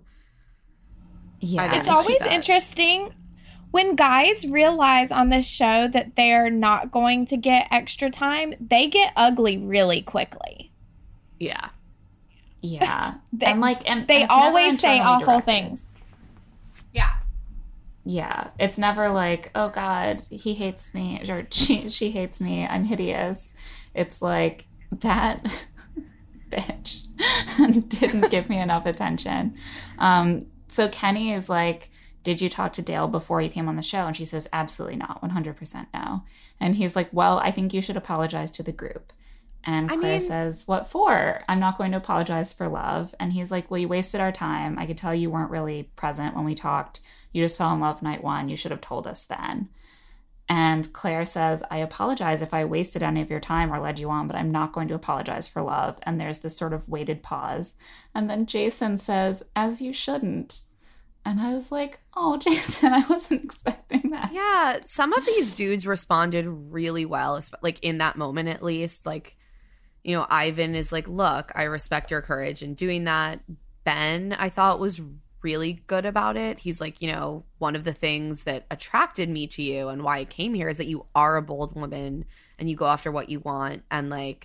Yeah, it's always interesting when guys realize on this show that they're not going to get extra time. They get ugly really quickly. Yeah, yeah, they, and like, and they and always say awful directed. things. Yeah, yeah. It's never like, oh God, he hates me, or she she hates me. I'm hideous. It's like that bitch didn't give me enough attention. Um, So Kenny is like, did you talk to Dale before you came on the show? And she says, absolutely not, one hundred percent no. And he's like, well, I think you should apologize to the group. And Claire I mean, says, what for? I'm not going to apologize for love. And he's like, well, you wasted our time. I could tell you weren't really present when we talked. You just fell in love night one. You should have told us then. And Claire says, I apologize if I wasted any of your time or led you on, but I'm not going to apologize for love. And there's this sort of weighted pause. And then Jason says, as you shouldn't. And I was like, oh, Jason, I wasn't expecting that. Yeah, some of these dudes responded really well, like in that moment at least. Like, you know, Ivan is like, look, I respect your courage in doing that. Ben, I thought was really good about it. He's like, you know, one of the things that attracted me to you and why I came here is that you are a bold woman and you go after what you want, and like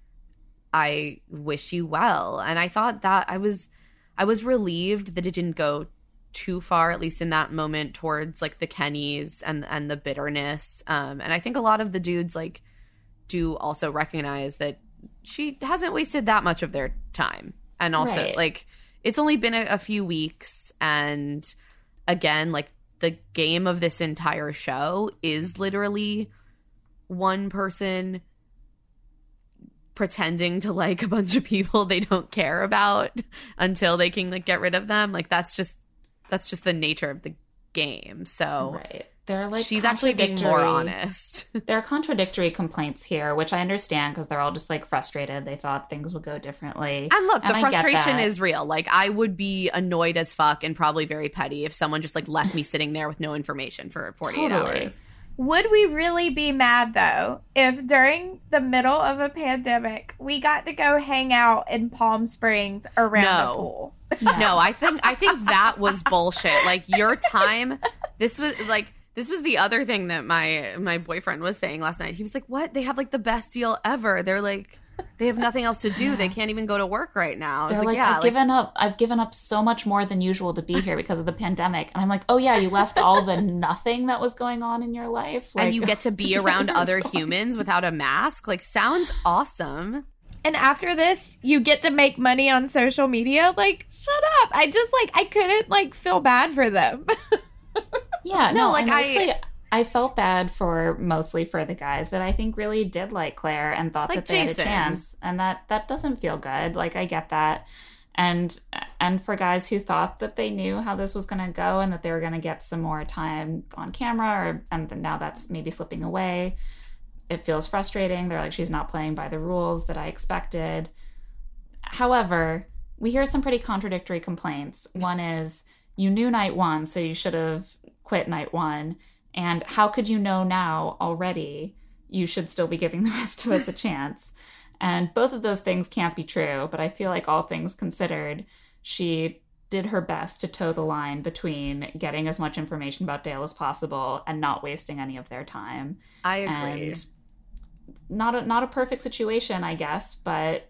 I wish you well. And I thought that I was I was relieved that it didn't go too far, at least in that moment, towards like the Kennys and and the bitterness. Um and I think a lot of the dudes like do also recognize that she hasn't wasted that much of their time. And also right. like it's only been a, a few weeks, and again, like the game of this entire show is literally one person pretending to like a bunch of people they don't care about until they can like get rid of them. Like that's just that's just the nature of the game. So right. They're like she's actually being more honest. There are contradictory complaints here, which I understand because they're all just like frustrated. They thought things would go differently. And look, and the I frustration is real. Like I would be annoyed as fuck and probably very petty if someone just like left me sitting there with no information for forty-eight totally. hours. Would we really be mad though if during the middle of a pandemic we got to go hang out in Palm Springs around no. the pool? No. no, I think I think that was bullshit. Like your time, this was like this was the other thing that my my boyfriend was saying last night. He was like, "What? They have like the best deal ever. They're like, they have nothing else to do. They can't even go to work right now." I was They're like, like, "Yeah, I've like, given up. I've given up so much more than usual to be here because of the pandemic." And I'm like, "Oh yeah, you left all the nothing that was going on in your life, like, and you get to be to around other resort. humans without a mask. Like, sounds awesome." And after this, you get to make money on social media. Like, shut up. I just, like, I couldn't, like, feel bad for them. Yeah, No, no, like, like mostly, I- I felt bad for mostly for the guys that I think really did like Claire and thought Like that they Jason. had a chance, and that that doesn't feel good. Like I get that, and and for guys who thought that they knew how this was going to go and that they were going to get some more time on camera, or and now that's maybe slipping away. it feels frustrating. They're like, she's not playing by the rules that I expected. However, we hear some pretty contradictory complaints. One is, you knew night one, so you should have quit night one. And how could you know now already? You should still be giving the rest of us a chance. And both of those things can't be true, but I feel like all things considered, she did her best to toe the line between getting as much information about Dale as possible and not wasting any of their time. I agree. And not a, not a perfect situation, I guess, but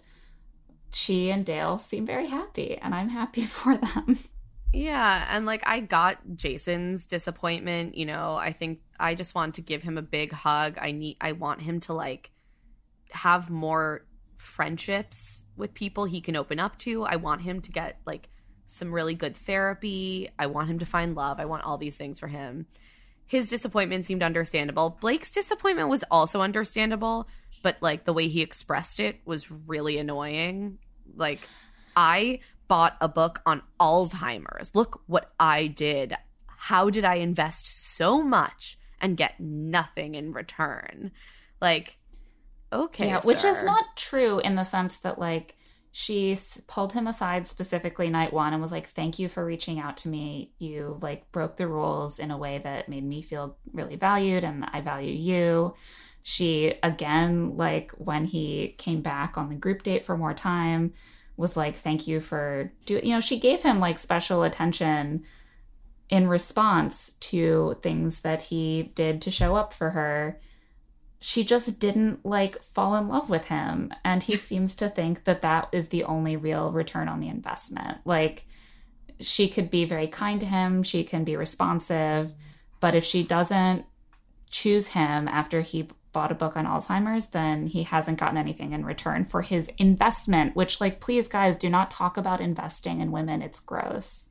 she and Dale seem very happy, and I'm happy for them. Yeah, and like I got Jason's disappointment, you know, I think I just want to give him a big hug. I need I want him to like have more friendships with people he can open up to. I want him to get like some really good therapy. I want him to find love. I want all these things for him. His disappointment seemed understandable. Blake's disappointment was also understandable, but like the way he expressed it was really annoying. Like, I bought a book on Alzheimer's. Look what I did. How did I invest so much and get nothing in return? Like, okay, yeah, sir. Which is not true in the sense that like she s- pulled him aside specifically night one and was like, thank you for reaching out to me. You like broke the rules in a way that made me feel really valued, and I value you. She, again, like when he came back on the group date for more time, was like, thank you for doing, you know, she gave him like special attention in response to things that he did to show up for her. She just didn't like fall in love with him. And he seems to think that that is the only real return on the investment. Like, she could be very kind to him. She can be responsive. But if she doesn't choose him after he bought a book on Alzheimer's, then he hasn't gotten anything in return for his investment, which, like, please, guys, do not talk about investing in women. It's gross.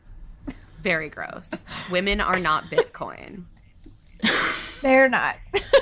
Very gross. Women are not Bitcoin. They're not.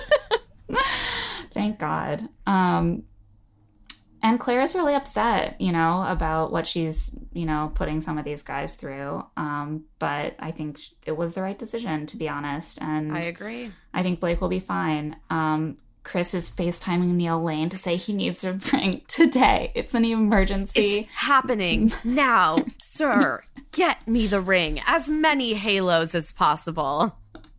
Thank God. Um, and Claire is really upset, you know, about what she's, you know, putting some of these guys through. Um, but I think it was the right decision, to be honest. And I agree. I think Blake will be fine. Um, Chris is FaceTiming Neil Lane to say he needs a ring today. It's an emergency. It's happening now, sir. Get me the ring. As many halos as possible.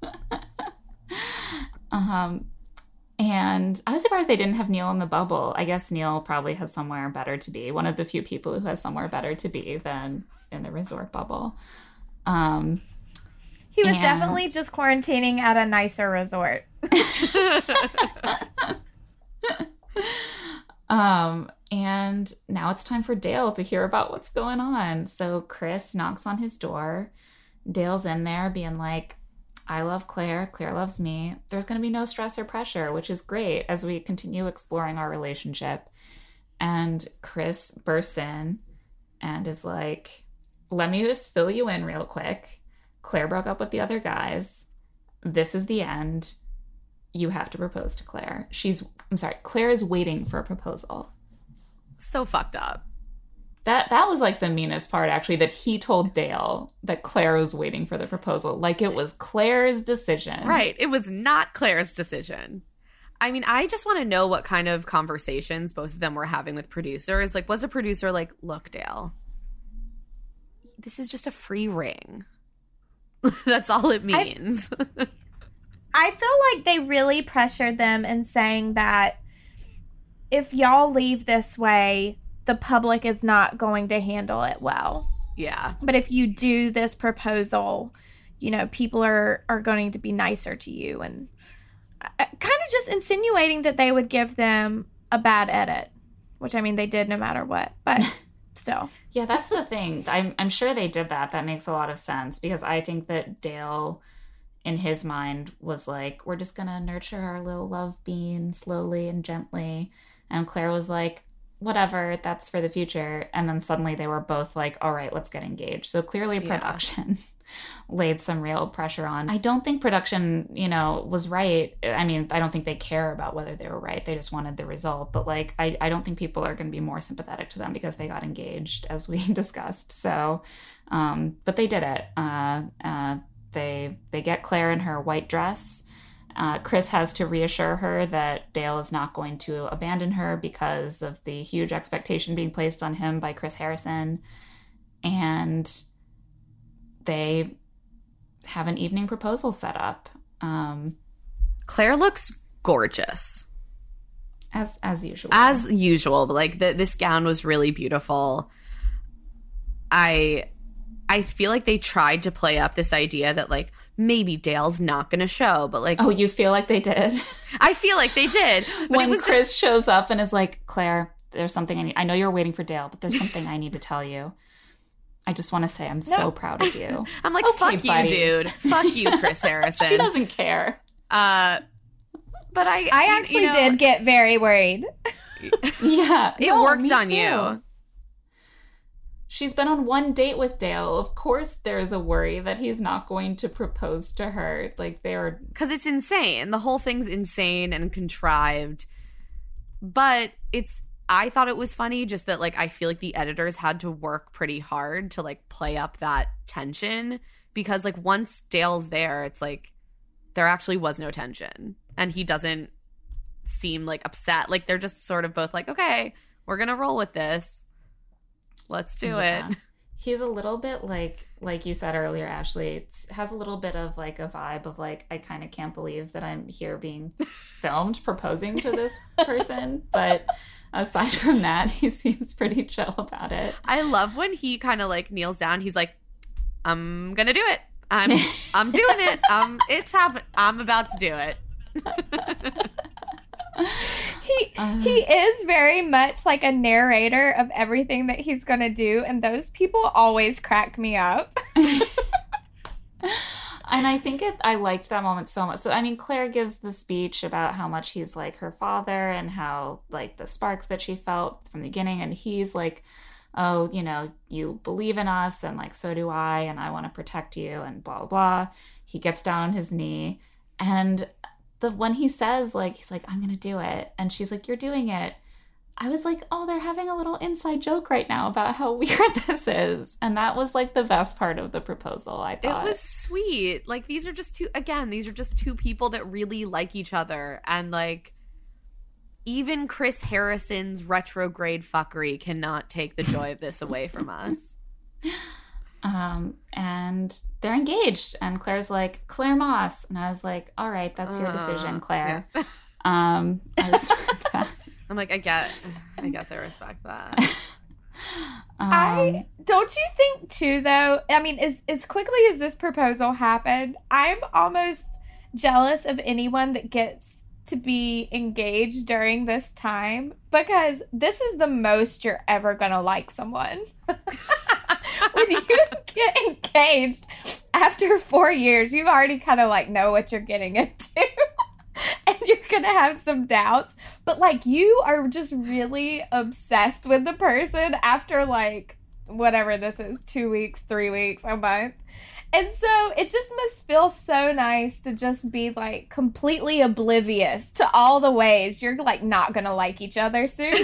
um, and I was surprised they didn't have Neil in the bubble. I guess Neil probably has somewhere better to be. One of the few people who has somewhere better to be than in the resort bubble. Um, he was and... definitely just quarantining at a nicer resort. um, and now it's time for Dale to hear about what's going on. So Chris knocks on his door. Dale's in there being like, I love Claire. Claire loves me. There's going to be no stress or pressure, which is great as we continue exploring our relationship. And Chris bursts in and is like, let me just fill you in real quick. Claire broke up with the other guys. This is the end. You have to propose to Claire. She's, I'm sorry, Claire is waiting for a proposal. So fucked up. That that was like the meanest part, actually, that he told Dale that Claire was waiting for the proposal. Like it was Claire's decision. Right. It was not Claire's decision. I mean, I just want to know what kind of conversations both of them were having with producers. Like, was a producer like, look, Dale, this is just a free ring. That's all it means. I, I feel like they really pressured them in saying that if y'all leave this way, the public is not going to handle it well. Yeah. But if you do this proposal, you know, people are, are going to be nicer to you. And kind of just insinuating that they would give them a bad edit, which, I mean, they did no matter what. But still. Yeah, that's the thing. I'm, I'm sure they did that. That makes a lot of sense because I think that Dale, in his mind, was like, we're just going to nurture our little love bean slowly and gently. And Claire was like, whatever, that's for the future. And then suddenly they were both like, all right, let's get engaged. So clearly production yeah. laid some real pressure on. I don't think production, you know, was right. I mean, I don't think they care about whether they were right. They just wanted the result. But like, I, I don't think people are going to be more sympathetic to them because they got engaged, as we discussed. So, um, but they did it. Uh, uh, they, they get Claire in her white dress Uh, Chris has to reassure her that Dale is not going to abandon her because of the huge expectation being placed on him by Chris Harrison. And they have an evening proposal set up. Um, Claire looks gorgeous. As as usual. As usual. But like the, this gown was really beautiful. I I feel like they tried to play up this idea that like maybe Dale's not going to show, but like oh, you feel like they did? I feel like they did. But when it was Chris just- shows up and is like, Claire, there's something I need. I know you're waiting for Dale, but there's something I need to tell you. I just want to say I'm no. so proud of you. I'm like, okay, fuck buddy. you, dude. Fuck you, Chris Harrison. She doesn't care. Uh, but I, I actually you know, did get very worried. Yeah, it no, worked me on too. you. She's been on one date with Dale. Of course, there's a worry that he's not going to propose to her. Like they're because it's insane. The whole thing's insane and contrived. But it's. I thought it was funny just that like I feel like the editors had to work pretty hard to like play up that tension because like once Dale's there, it's like there actually was no tension and he doesn't seem like upset. Like they're just sort of both like, okay, we're gonna roll with this. Let's do yeah. it. He's a little bit like, like you said earlier, Ashley, it has a little bit of like a vibe of like, I kind of can't believe that I'm here being filmed proposing to this person. But aside from that, he seems pretty chill about it. I love when he kind of like kneels down. He's like, I'm going to do it. I'm I'm doing it. Um, it's happening. I'm about to do it. he uh, he is very much like a narrator of everything that he's gonna do, and those people always crack me up. And I think it I liked that moment so much. So I mean, Claire gives the speech about how much he's like her father and how like the spark that she felt from the beginning, and he's like, oh, you know, you believe in us and like so do I, and I want to protect you and blah blah blah. He gets down on his knee, and the when he says like he's like, I'm gonna do it, and she's like, you're doing it, I was like, oh, they're having a little inside joke right now about how weird this is. And that was like the best part of the proposal, I thought. It was sweet. Like these are just two again, these are just two people that really like each other, and like even Chris Harrison's retrograde fuckery cannot take the joy of this away from us. Um, and they're engaged, and Claire's like, Claire Moss. And I was like, all right, that's your decision, Claire. Yeah. Um, I respect that. I'm like, I get, I guess I respect that. um, I don't you think too, though? I mean, as as quickly as this proposal happened, I'm almost jealous of anyone that gets to be engaged during this time, because this is the most you're ever gonna like someone. When you get engaged after four years, you already kind of like know what you're getting into. And you're gonna have some doubts, but like you are just really obsessed with the person after like whatever this is, two weeks, three weeks, a month. And so it just must feel so nice to just be like completely oblivious to all the ways you're like not gonna like each other soon.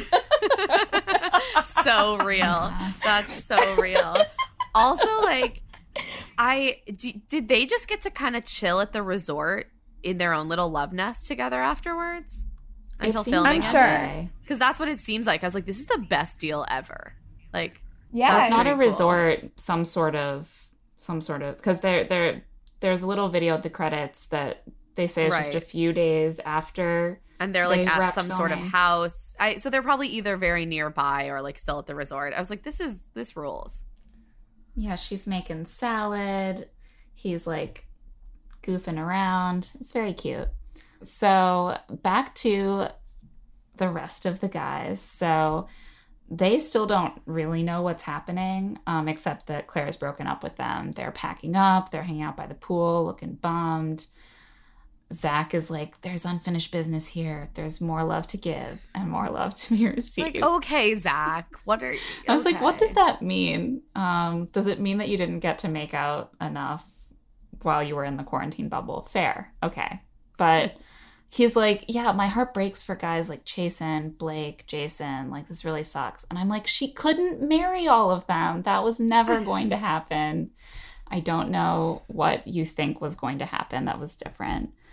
So real. That's so real. Also, like, I d- did they just get to kind of chill at the resort in their own little love nest together afterwards until filming? I'm sure, because that's what it seems like. I was like, this is the best deal ever. Like, yeah, it's not a cool. resort. Some sort of, some sort of, because there, there, there's a little video at the credits that they say it's Right. just a few days after. and they're like They at wrapped some sort of filming. house. I so they're probably either very nearby or like still at the resort. I was like, this is this rules. Yeah, she's making salad. He's like goofing around. It's very cute. So back to the rest of the guys. So they still don't really know what's happening, um, except that Claire's broken up with them. They're packing up. They're hanging out by the pool, looking bummed. Zach is like, there's unfinished business here. There's more love to give and more love to be received. Like, okay, Zach, what are you? I was like, what okay. does that mean? Um, does it mean that you didn't get to make out enough while you were in the quarantine bubble? Fair. Okay. But he's like, yeah, my heart breaks for guys like Chasen, Blake, Jason. Like, this really sucks. And I'm like, she couldn't marry all of them. That was never going to happen. I don't know what you think was going to happen that was different.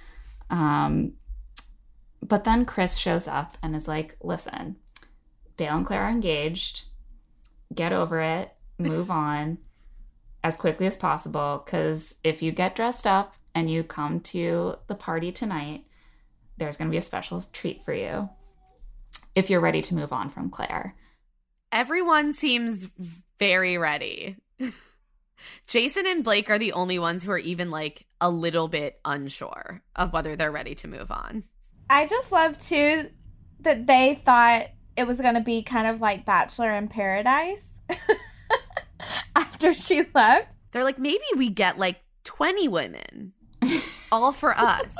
Um, but then Chris shows up and is like, listen, Dale and Claire are engaged. Get over it. Move on as quickly as possible. Because if you get dressed up and you come to the party tonight, there's going to be a special treat for you if you're ready to move on from Claire. Everyone seems very ready. Jason and Blake are the only ones who are even like a little bit unsure of whether they're ready to move on. I just love too that they thought it was going to be kind of like Bachelor in Paradise after she left. They're like, maybe we get like twenty women all for us.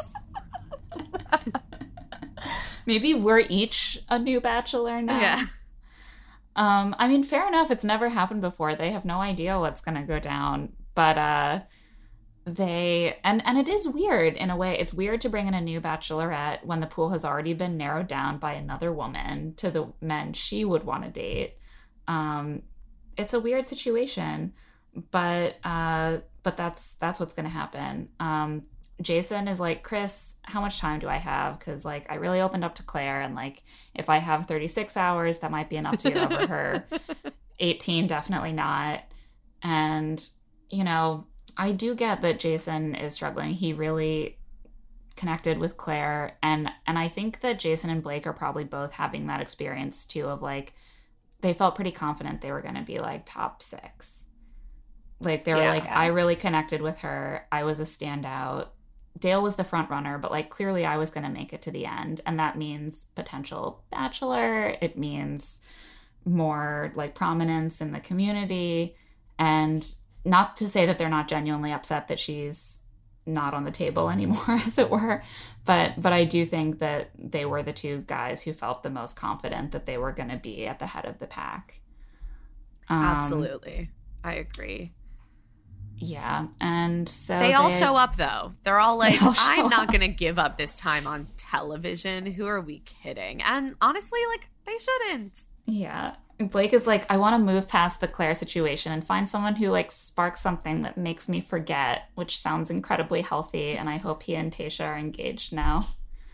Maybe we're each a new bachelor now. Yeah. Um, I mean, fair enough. It's never happened before. They have no idea what's going to go down. But uh, they and and it is weird in a way. It's weird to bring in a new bachelorette when the pool has already been narrowed down by another woman to the men she would want to date. Um, it's a weird situation, but uh, but that's that's what's going to happen. Um, Jason is like, Chris, how much time do I have? Because, like, I really opened up to Claire, and, like, if I have thirty-six hours, that might be enough to get over her. eighteen, definitely not. And, you know, I do get that Jason is struggling. He really connected with Claire, and and I think that Jason and Blake are probably both having that experience, too, of, like, they felt pretty confident they were going to be, like, top six. Like, they were Yeah. like, I really connected with her. I was a standout. Dale was the front runner, but like clearly I was going to make it to the end. And that means potential bachelor. It means more like prominence in the community. And not to say that they're not genuinely upset that she's not on the table anymore, as it were. But but I do think that they were the two guys who felt the most confident that they were going to be at the head of the pack. Um, Absolutely. I agree. Yeah, and so they all show up, though. They're all like, all show I'm not up. going to give up this time on television. Who are we kidding? And honestly, like, they shouldn't. Yeah. Blake is like, I want to move past the Claire situation and find someone who, like, sparks something that makes me forget, which sounds incredibly healthy, and I hope he and Tayshia are engaged now.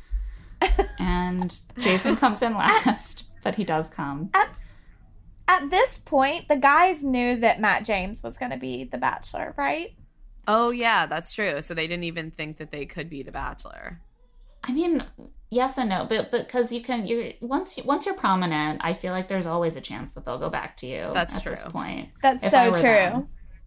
And Jason comes in last, but he does come. At, at this point, the guys knew that Matt James was going to be the Bachelor, right? Oh, yeah, that's true. So they didn't even think that they could be the Bachelor. I mean, yes and no, but because you can, you're once you, once you're prominent, I feel like there's always a chance that they'll go back to you. That's at true. this point. That's If I so were true. them.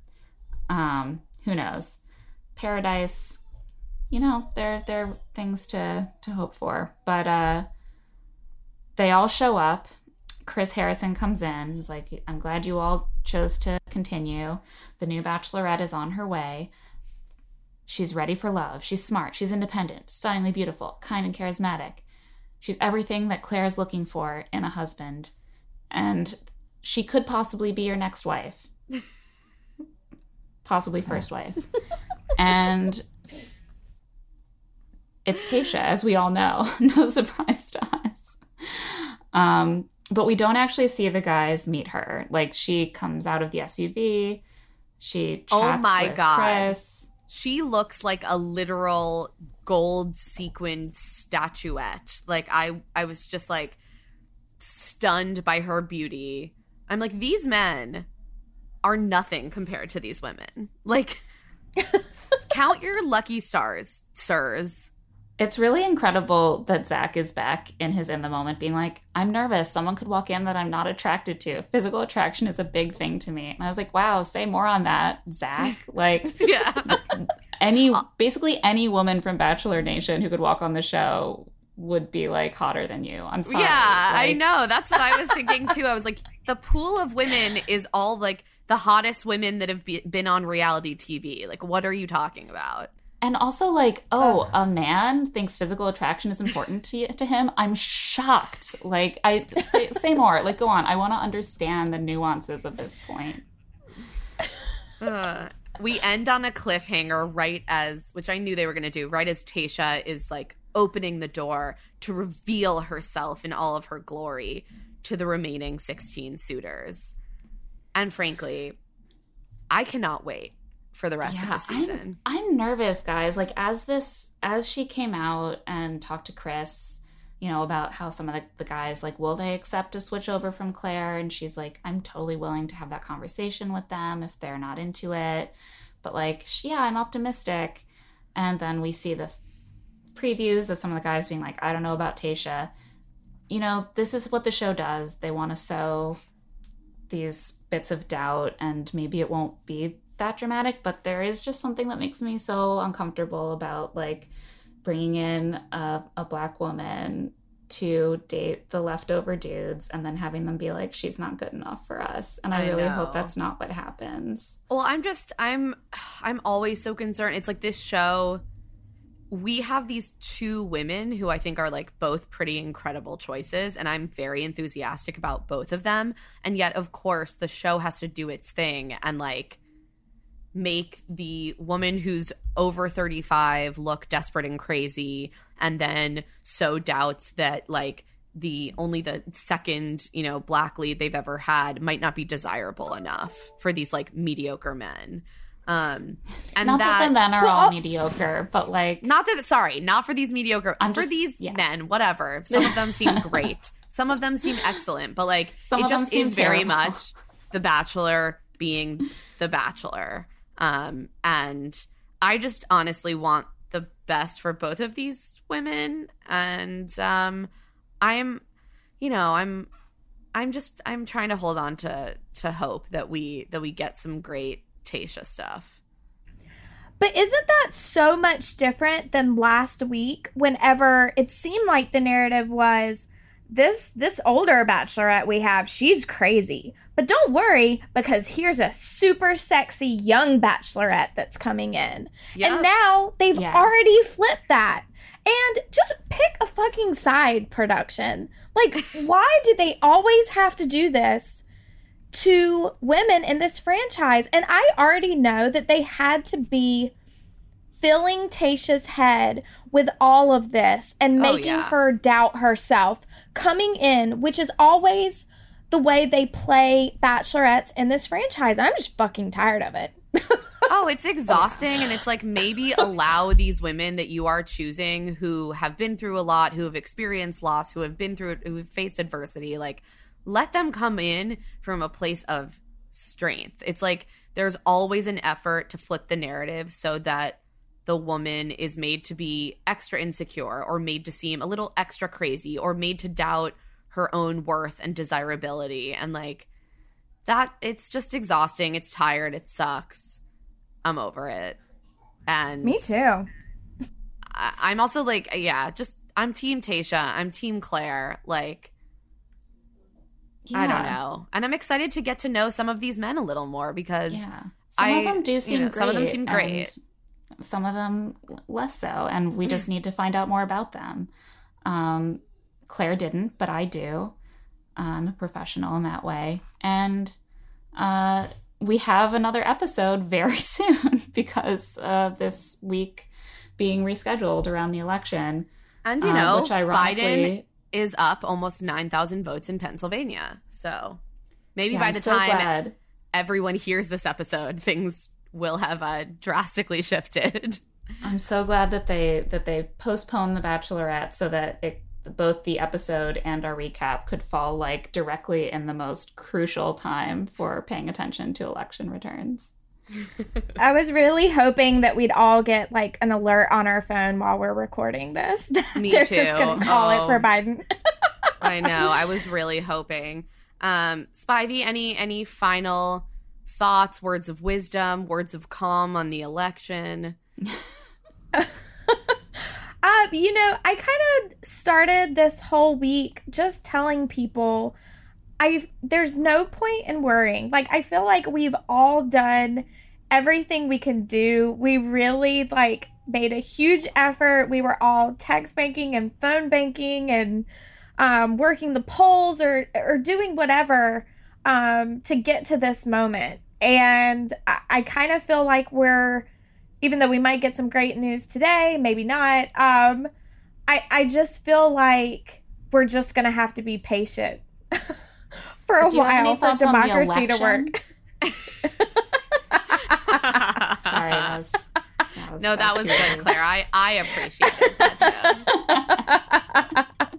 Um, who knows? Paradise, you know, there there are things to to hope for, but uh, they all show up. Chris Harrison comes in. He's like, I'm glad you all chose to continue. The new Bachelorette is on her way. She's ready for love. She's smart. She's independent, stunningly beautiful, kind and charismatic. She's everything that Claire is looking for in a husband. And she could possibly be your next wife. Possibly first wife. And it's Tayshia, as we all know. No surprise to us. Um, but we don't actually see the guys meet her. Like, she comes out of the S U V. She chats Oh my with God. Chris. She looks like a literal gold sequined statuette. Like, I, I was just like stunned by her beauty. I'm like, these men are nothing compared to these women. Like, count your lucky stars, sirs. It's really incredible that Zach is back in his in the moment being like, I'm nervous. Someone could walk in that I'm not attracted to. Physical attraction is a big thing to me. And I was like, wow, say more on that, Zach. Like, Yeah. any, basically any woman from Bachelor Nation who could walk on the show would be like hotter than you. I'm sorry. Yeah, I Like, know. That's what I was thinking too. I was like, the pool of women is all like the hottest women that have be- been on reality T V. Like, what are you talking about? And also, like, oh, a man thinks physical attraction is important to to him. I'm shocked. Like, I say, say more. Like, go on. I want to understand the nuances of this point. Uh, we end on a cliffhanger right as, which I knew they were going to do, right as Tayshia is like opening the door to reveal herself in all of her glory to the remaining sixteen suitors. And frankly, I cannot wait for the rest Yeah, of the season. I'm, I'm nervous, guys. Like as this, as she came out and talked to Chris, you know, about how some of the, the guys, like, will they accept a switch over from Claire? And she's like, I'm totally willing to have that conversation with them if they're not into it. But like, yeah, I'm optimistic. And then we see the previews of some of the guys being like, I don't know about Tayshia. You know, this is what the show does. They want to sow these bits of doubt, and maybe it won't be that dramatic, but there is just something that makes me so uncomfortable about like bringing in a, a Black woman to date the leftover dudes and then having them be like, she's not good enough for us. And I, I really know. hope that's not what happens. Well, I'm just, I'm, I'm always so concerned. It's like this show, we have these two women who I think are like both pretty incredible choices, and I'm very enthusiastic about both of them. And yet, of course, the show has to do its thing and like make the woman who's over thirty-five look desperate and crazy, and then sow doubts that like the only the second, you know, Black lead they've ever had might not be desirable enough for these like mediocre men. Um, and not that, that the men are well, all mediocre, but like not that sorry, not for these mediocre. I'm for just, these yeah. men, whatever. Some of them seem great. Some of them seem excellent, but like Some it of just them is seem very terrible. much The Bachelor being The Bachelor. Um, and I just honestly want the best for both of these women. And um, I'm, you know, I'm, I'm just, I'm trying to hold on to to hope that we that we get some great Tayshia stuff. But isn't that so much different than last week? Whenever it seemed like the narrative was this this older bachelorette we have, she's crazy. But don't worry, because here's a super sexy young bachelorette that's coming in. Yeah. And now they've Yeah. already flipped that. And just pick a fucking side, production. Like, why do they always have to do this to women in this franchise? And I already know that they had to be filling Tayshia's head with all of this and Oh, making yeah. her doubt herself coming in, which is always the way they play bachelorettes in this franchise. I'm just fucking tired of it. Oh, it's exhausting. And it's like, maybe allow these women that you are choosing who have been through a lot, who have experienced loss, who have been through, who have faced adversity, like let them come in from a place of strength. It's like there's always an effort to flip the narrative so that the woman is made to be extra insecure or made to seem a little extra crazy or made to doubt her own worth and desirability. And like that, it's just exhausting. It's tired. It sucks. I'm over it. And Me too. I, I'm also like, yeah, just I'm team Tayshia. I'm team Claire. Like, yeah. I don't know. And I'm excited to get to know some of these men a little more because Yeah. Some I, of them do you seem know, great. some of them seem great. and Some of them less so. And we just need to find out more about them. Um, Claire didn't, but I do. I'm a professional in that way. And uh, we have another episode very soon because uh, this week being rescheduled around the election. And, you uh, know, which ironically, Biden is up almost nine thousand votes in Pennsylvania. So maybe yeah, by I'm the so time glad. everyone hears this episode, things will have uh, drastically shifted. I'm so glad that they that they postponed The Bachelorette so that it, both the episode and our recap could fall like directly in the most crucial time for paying attention to election returns. I was really hoping that we'd all get like an alert on our phone while we're recording this. Me They're too. just gonna call Oh. it for Biden. I know. I was really hoping. Um, Spivey, any any final thoughts, words of wisdom, words of calm on the election? Uh, you know, I kind of started this whole week just telling people I've there's no point in worrying. Like, I feel like we've all done everything we can do. We really like made a huge effort. We were all text banking and phone banking and um, working the polls or or doing whatever um, to get to this moment. And I, I kind of feel like we're, even though we might get some great news today, maybe not. Um, I I just feel like we're just gonna have to be patient for a Do you have any while for thoughts on the democracy to election? work. Sorry, That was, that was, no, that was too good, rude. Claire. I, I appreciated that joke.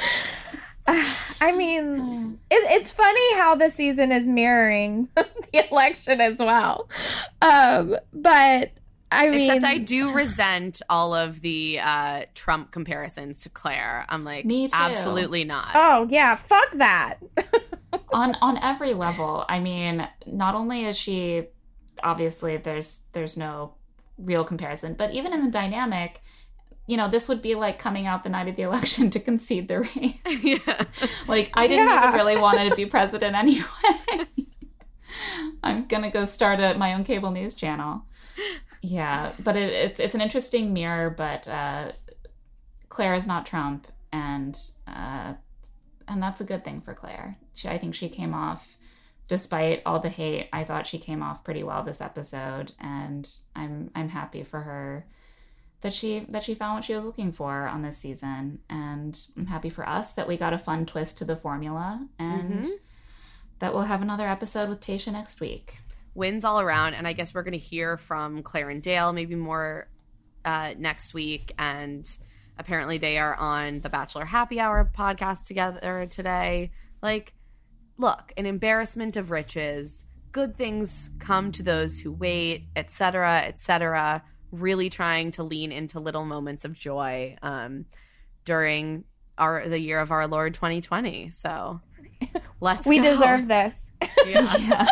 I mean, it, it's funny how the season is mirroring the election as well. Um, but I mean, Except I do resent all of the uh, Trump comparisons to Claire. I'm like, Me too. absolutely not. oh yeah, fuck that. on on every level. I mean, not only is she obviously there's there's no real comparison, but even in the dynamic, you know, this would be like coming out the night of the election to concede the race. Yeah. Like, I didn't Yeah. even really want to be president anyway. I'm gonna go start a, my own cable news channel. Yeah, but it, it's it's an interesting mirror. But uh, Claire is not Trump, and uh, and that's a good thing for Claire. She, I think she came off, despite all the hate, I thought she came off pretty well this episode, and I'm I'm happy for her that she that she found what she was looking for on this season, and I'm happy for us that we got a fun twist to the formula, and Mhm. that we'll have another episode with Tayshia next week. Wins all around, and I guess we're going to hear from Claire and Dale maybe more uh, next week, and apparently they are on the Bachelor Happy Hour podcast together today. Like, look, an embarrassment of riches, good things come to those who wait, etc., etc., really trying to lean into little moments of joy um, during our the year of our Lord twenty twenty. So let's We go. deserve this. Yeah. Yeah.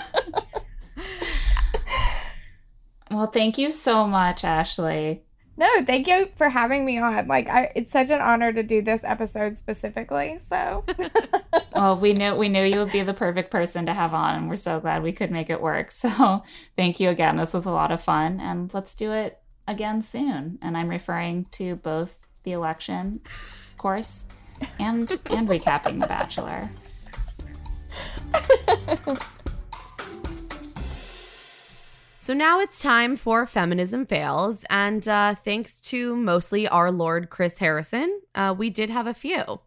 Well, thank you so much, Ashley. No, thank you for having me on. Like, I, it's such an honor to do this episode specifically. So, Well, we knew we knew you would be the perfect person to have on, and we're so glad we could make it work. So thank you again. This was a lot of fun, and let's do it again soon. And I'm referring to both the election, of course, and and recapping The Bachelor. So now it's time for Feminism Fails, and uh, thanks to mostly our Lord Chris Harrison, uh, we did have a few.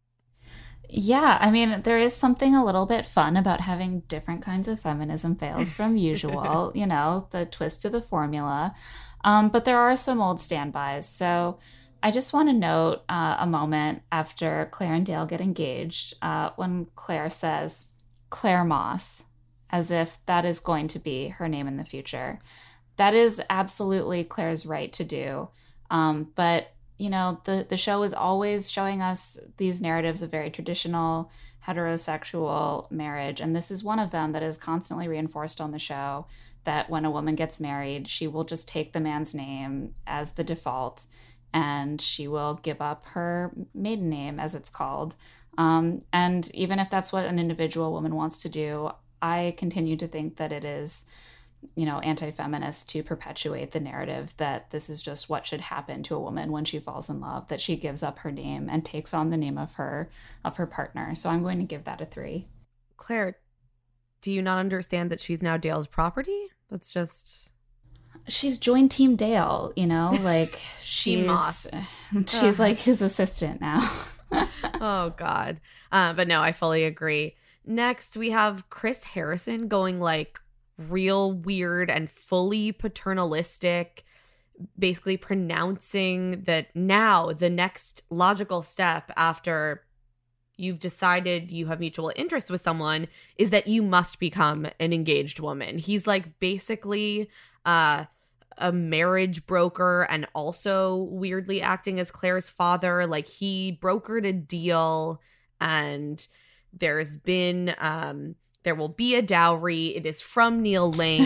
Yeah, I mean, there is something a little bit fun about having different kinds of feminism fails from usual, you know, the twist to the formula. Um, but there are some old standbys. So I just want to note uh, a moment after Claire and Dale get engaged uh, when Claire says, Claire Moss, as if that is going to be her name in the future. That is absolutely Claire's right to do. Um, but you know, the, the show is always showing us these narratives of very traditional heterosexual marriage. And this is one of them that is constantly reinforced on the show, that when a woman gets married, she will just take the man's name as the default, and she will give up her maiden name, as it's called. Um, and even if that's what an individual woman wants to do, I continue to think that it is, you know, anti-feminist to perpetuate the narrative that this is just what should happen to a woman when she falls in love, that she gives up her name and takes on the name of her of her partner. So I'm going to give that a three. Claire, do you not understand that she's now Dale's property? That's just... She's joined Team Dale, you know, like she's Moss. she's like his assistant now. Oh, God. Uh, but no, I fully agree. Next, we have Chris Harrison going like real weird and fully paternalistic, basically pronouncing that now the next logical step after you've decided you have mutual interest with someone is that you must become an engaged woman. He's like basically uh, a marriage broker and also weirdly acting as Claire's father. Like, he brokered a deal, and there's been um there will be a dowry. It is from Neil Lane.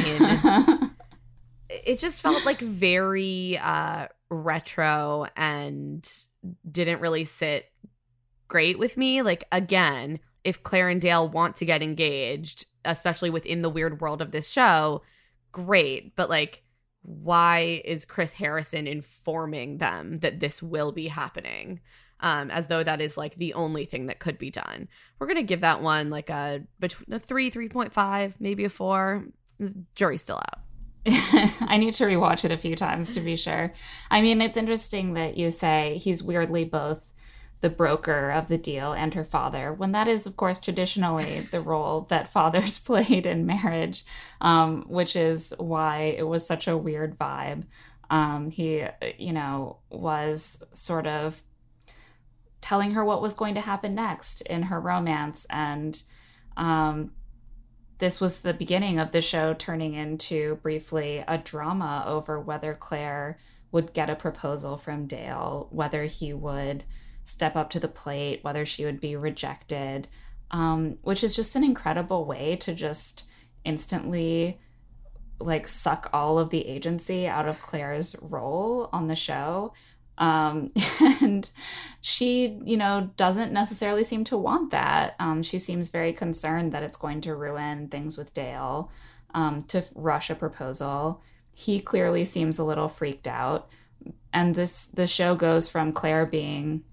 It just felt like very uh retro and didn't really sit great with me. Like, again, if Claire and Dale want to get engaged, especially within the weird world of this show, great. But like, why is Chris Harrison informing them that this will be happening? Um, as though that is like the only thing that could be done. We're going to give that one like a, between a three, three point five, maybe a four. Jury's still out. I need to rewatch it a few times to be sure. I mean, it's interesting that you say he's weirdly both the broker of the deal and her father, when that is, of course, traditionally the role that fathers played in marriage, um, which is why it was such a weird vibe. Um, he, you know, was sort of telling her what was going to happen next in her romance. And um, this was the beginning of the show turning into briefly a drama over whether Claire would get a proposal from Dale, whether he would step up to the plate, whether she would be rejected, um, which is just an incredible way to just instantly like suck all of the agency out of Claire's role on the show. Um, and she, you know, doesn't necessarily seem to want that. Um, she seems very concerned that it's going to ruin things with Dale, um, to rush a proposal. He clearly seems a little freaked out. And this, the show goes from Claire being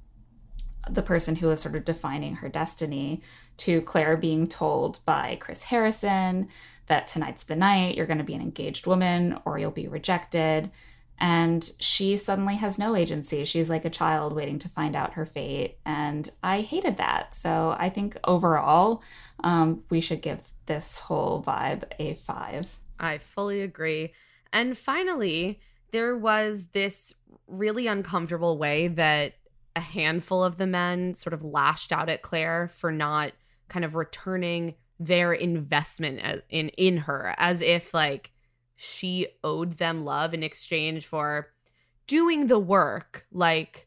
the person who is sort of defining her destiny to Claire being told by Chris Harrison that tonight's the night, you're going to be an engaged woman or you'll be rejected. And she suddenly has no agency. She's like a child waiting to find out her fate. And I hated that. So I think overall, um, we should give this whole vibe a five. I fully agree. And finally, there was this really uncomfortable way that a handful of the men sort of lashed out at Claire for not kind of returning their investment in, in her, as if like she owed them love in exchange for doing the work, like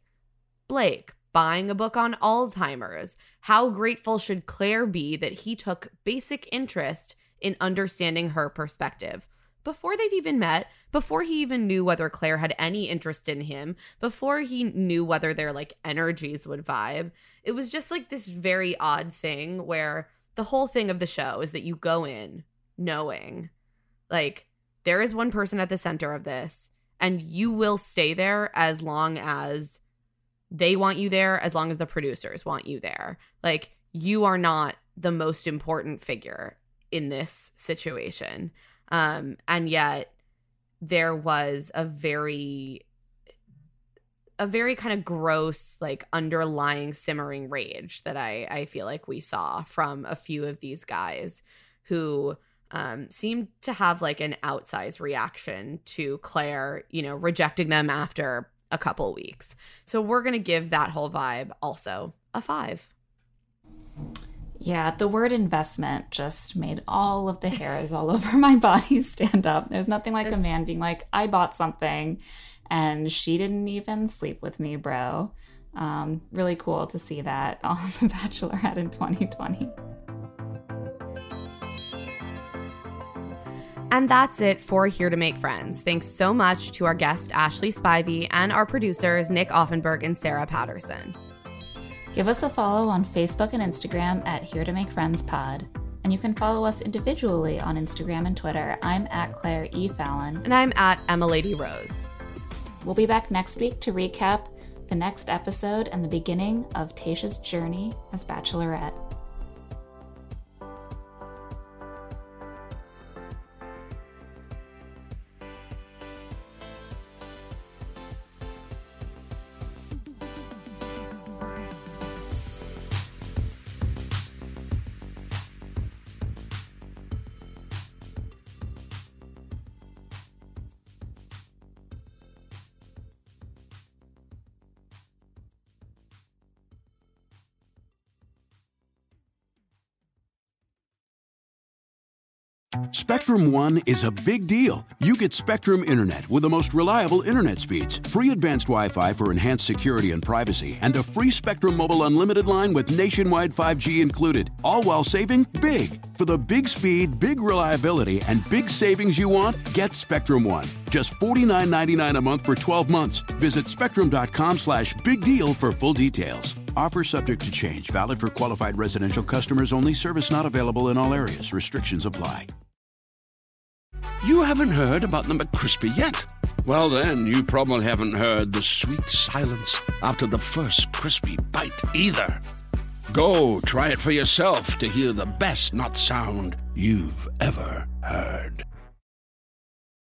Blake buying a book on Alzheimer's. How grateful should Claire be that he took basic interest in understanding her perspective? Before they'd even met, before he even knew whether Claire had any interest in him, before he knew whether their like energies would vibe. It was just like this very odd thing where the whole thing of the show is that you go in knowing like there is one person at the center of this and you will stay there as long as they want you there, as long as the producers want you there. Like you are not the most important figure in this situation. Um, and yet there was a very, a very kind of gross, like underlying simmering rage that I, I feel like we saw from a few of these guys who um, seemed to have like an outsized reaction to Claire, you know, rejecting them after a couple weeks. So we're going to give that whole vibe also a five. Yeah, the word investment just made all of the hairs all over my body stand up. There's nothing like it's... a man being like, I bought something and she didn't even sleep with me, bro. Um, really cool to see that on The Bachelorette in twenty twenty. And that's it for Here to Make Friends. Thanks so much to our guest, Ashley Spivey, and our producers, Nick Offenberg and Sarah Patterson. Give us a follow on Facebook and Instagram at Here to Make Friends Pod. And you can follow us individually on Instagram and Twitter. I'm at Claire E. Fallon. And I'm at Emma Lady Rose. We'll be back next week to recap the next episode and the beginning of Tayshia's journey as Bachelorette. Spectrum One is a big deal. You get Spectrum Internet with the most reliable internet speeds, free advanced Wi-Fi for enhanced security and privacy, and a free Spectrum Mobile Unlimited line with nationwide five G included, all while saving big. For the big speed, big reliability, and big savings you want, get Spectrum One. Just forty-nine ninety-nine a month for twelve months. Visit spectrum.com slash big deal for full details. Offer subject to change. Valid for qualified residential customers only. Service not available in all areas. Restrictions apply. You haven't heard about the McCrispy yet? Well, then, you probably haven't heard the sweet silence after the first crispy bite either. Go try it for yourself to hear the best nut sound you've ever heard.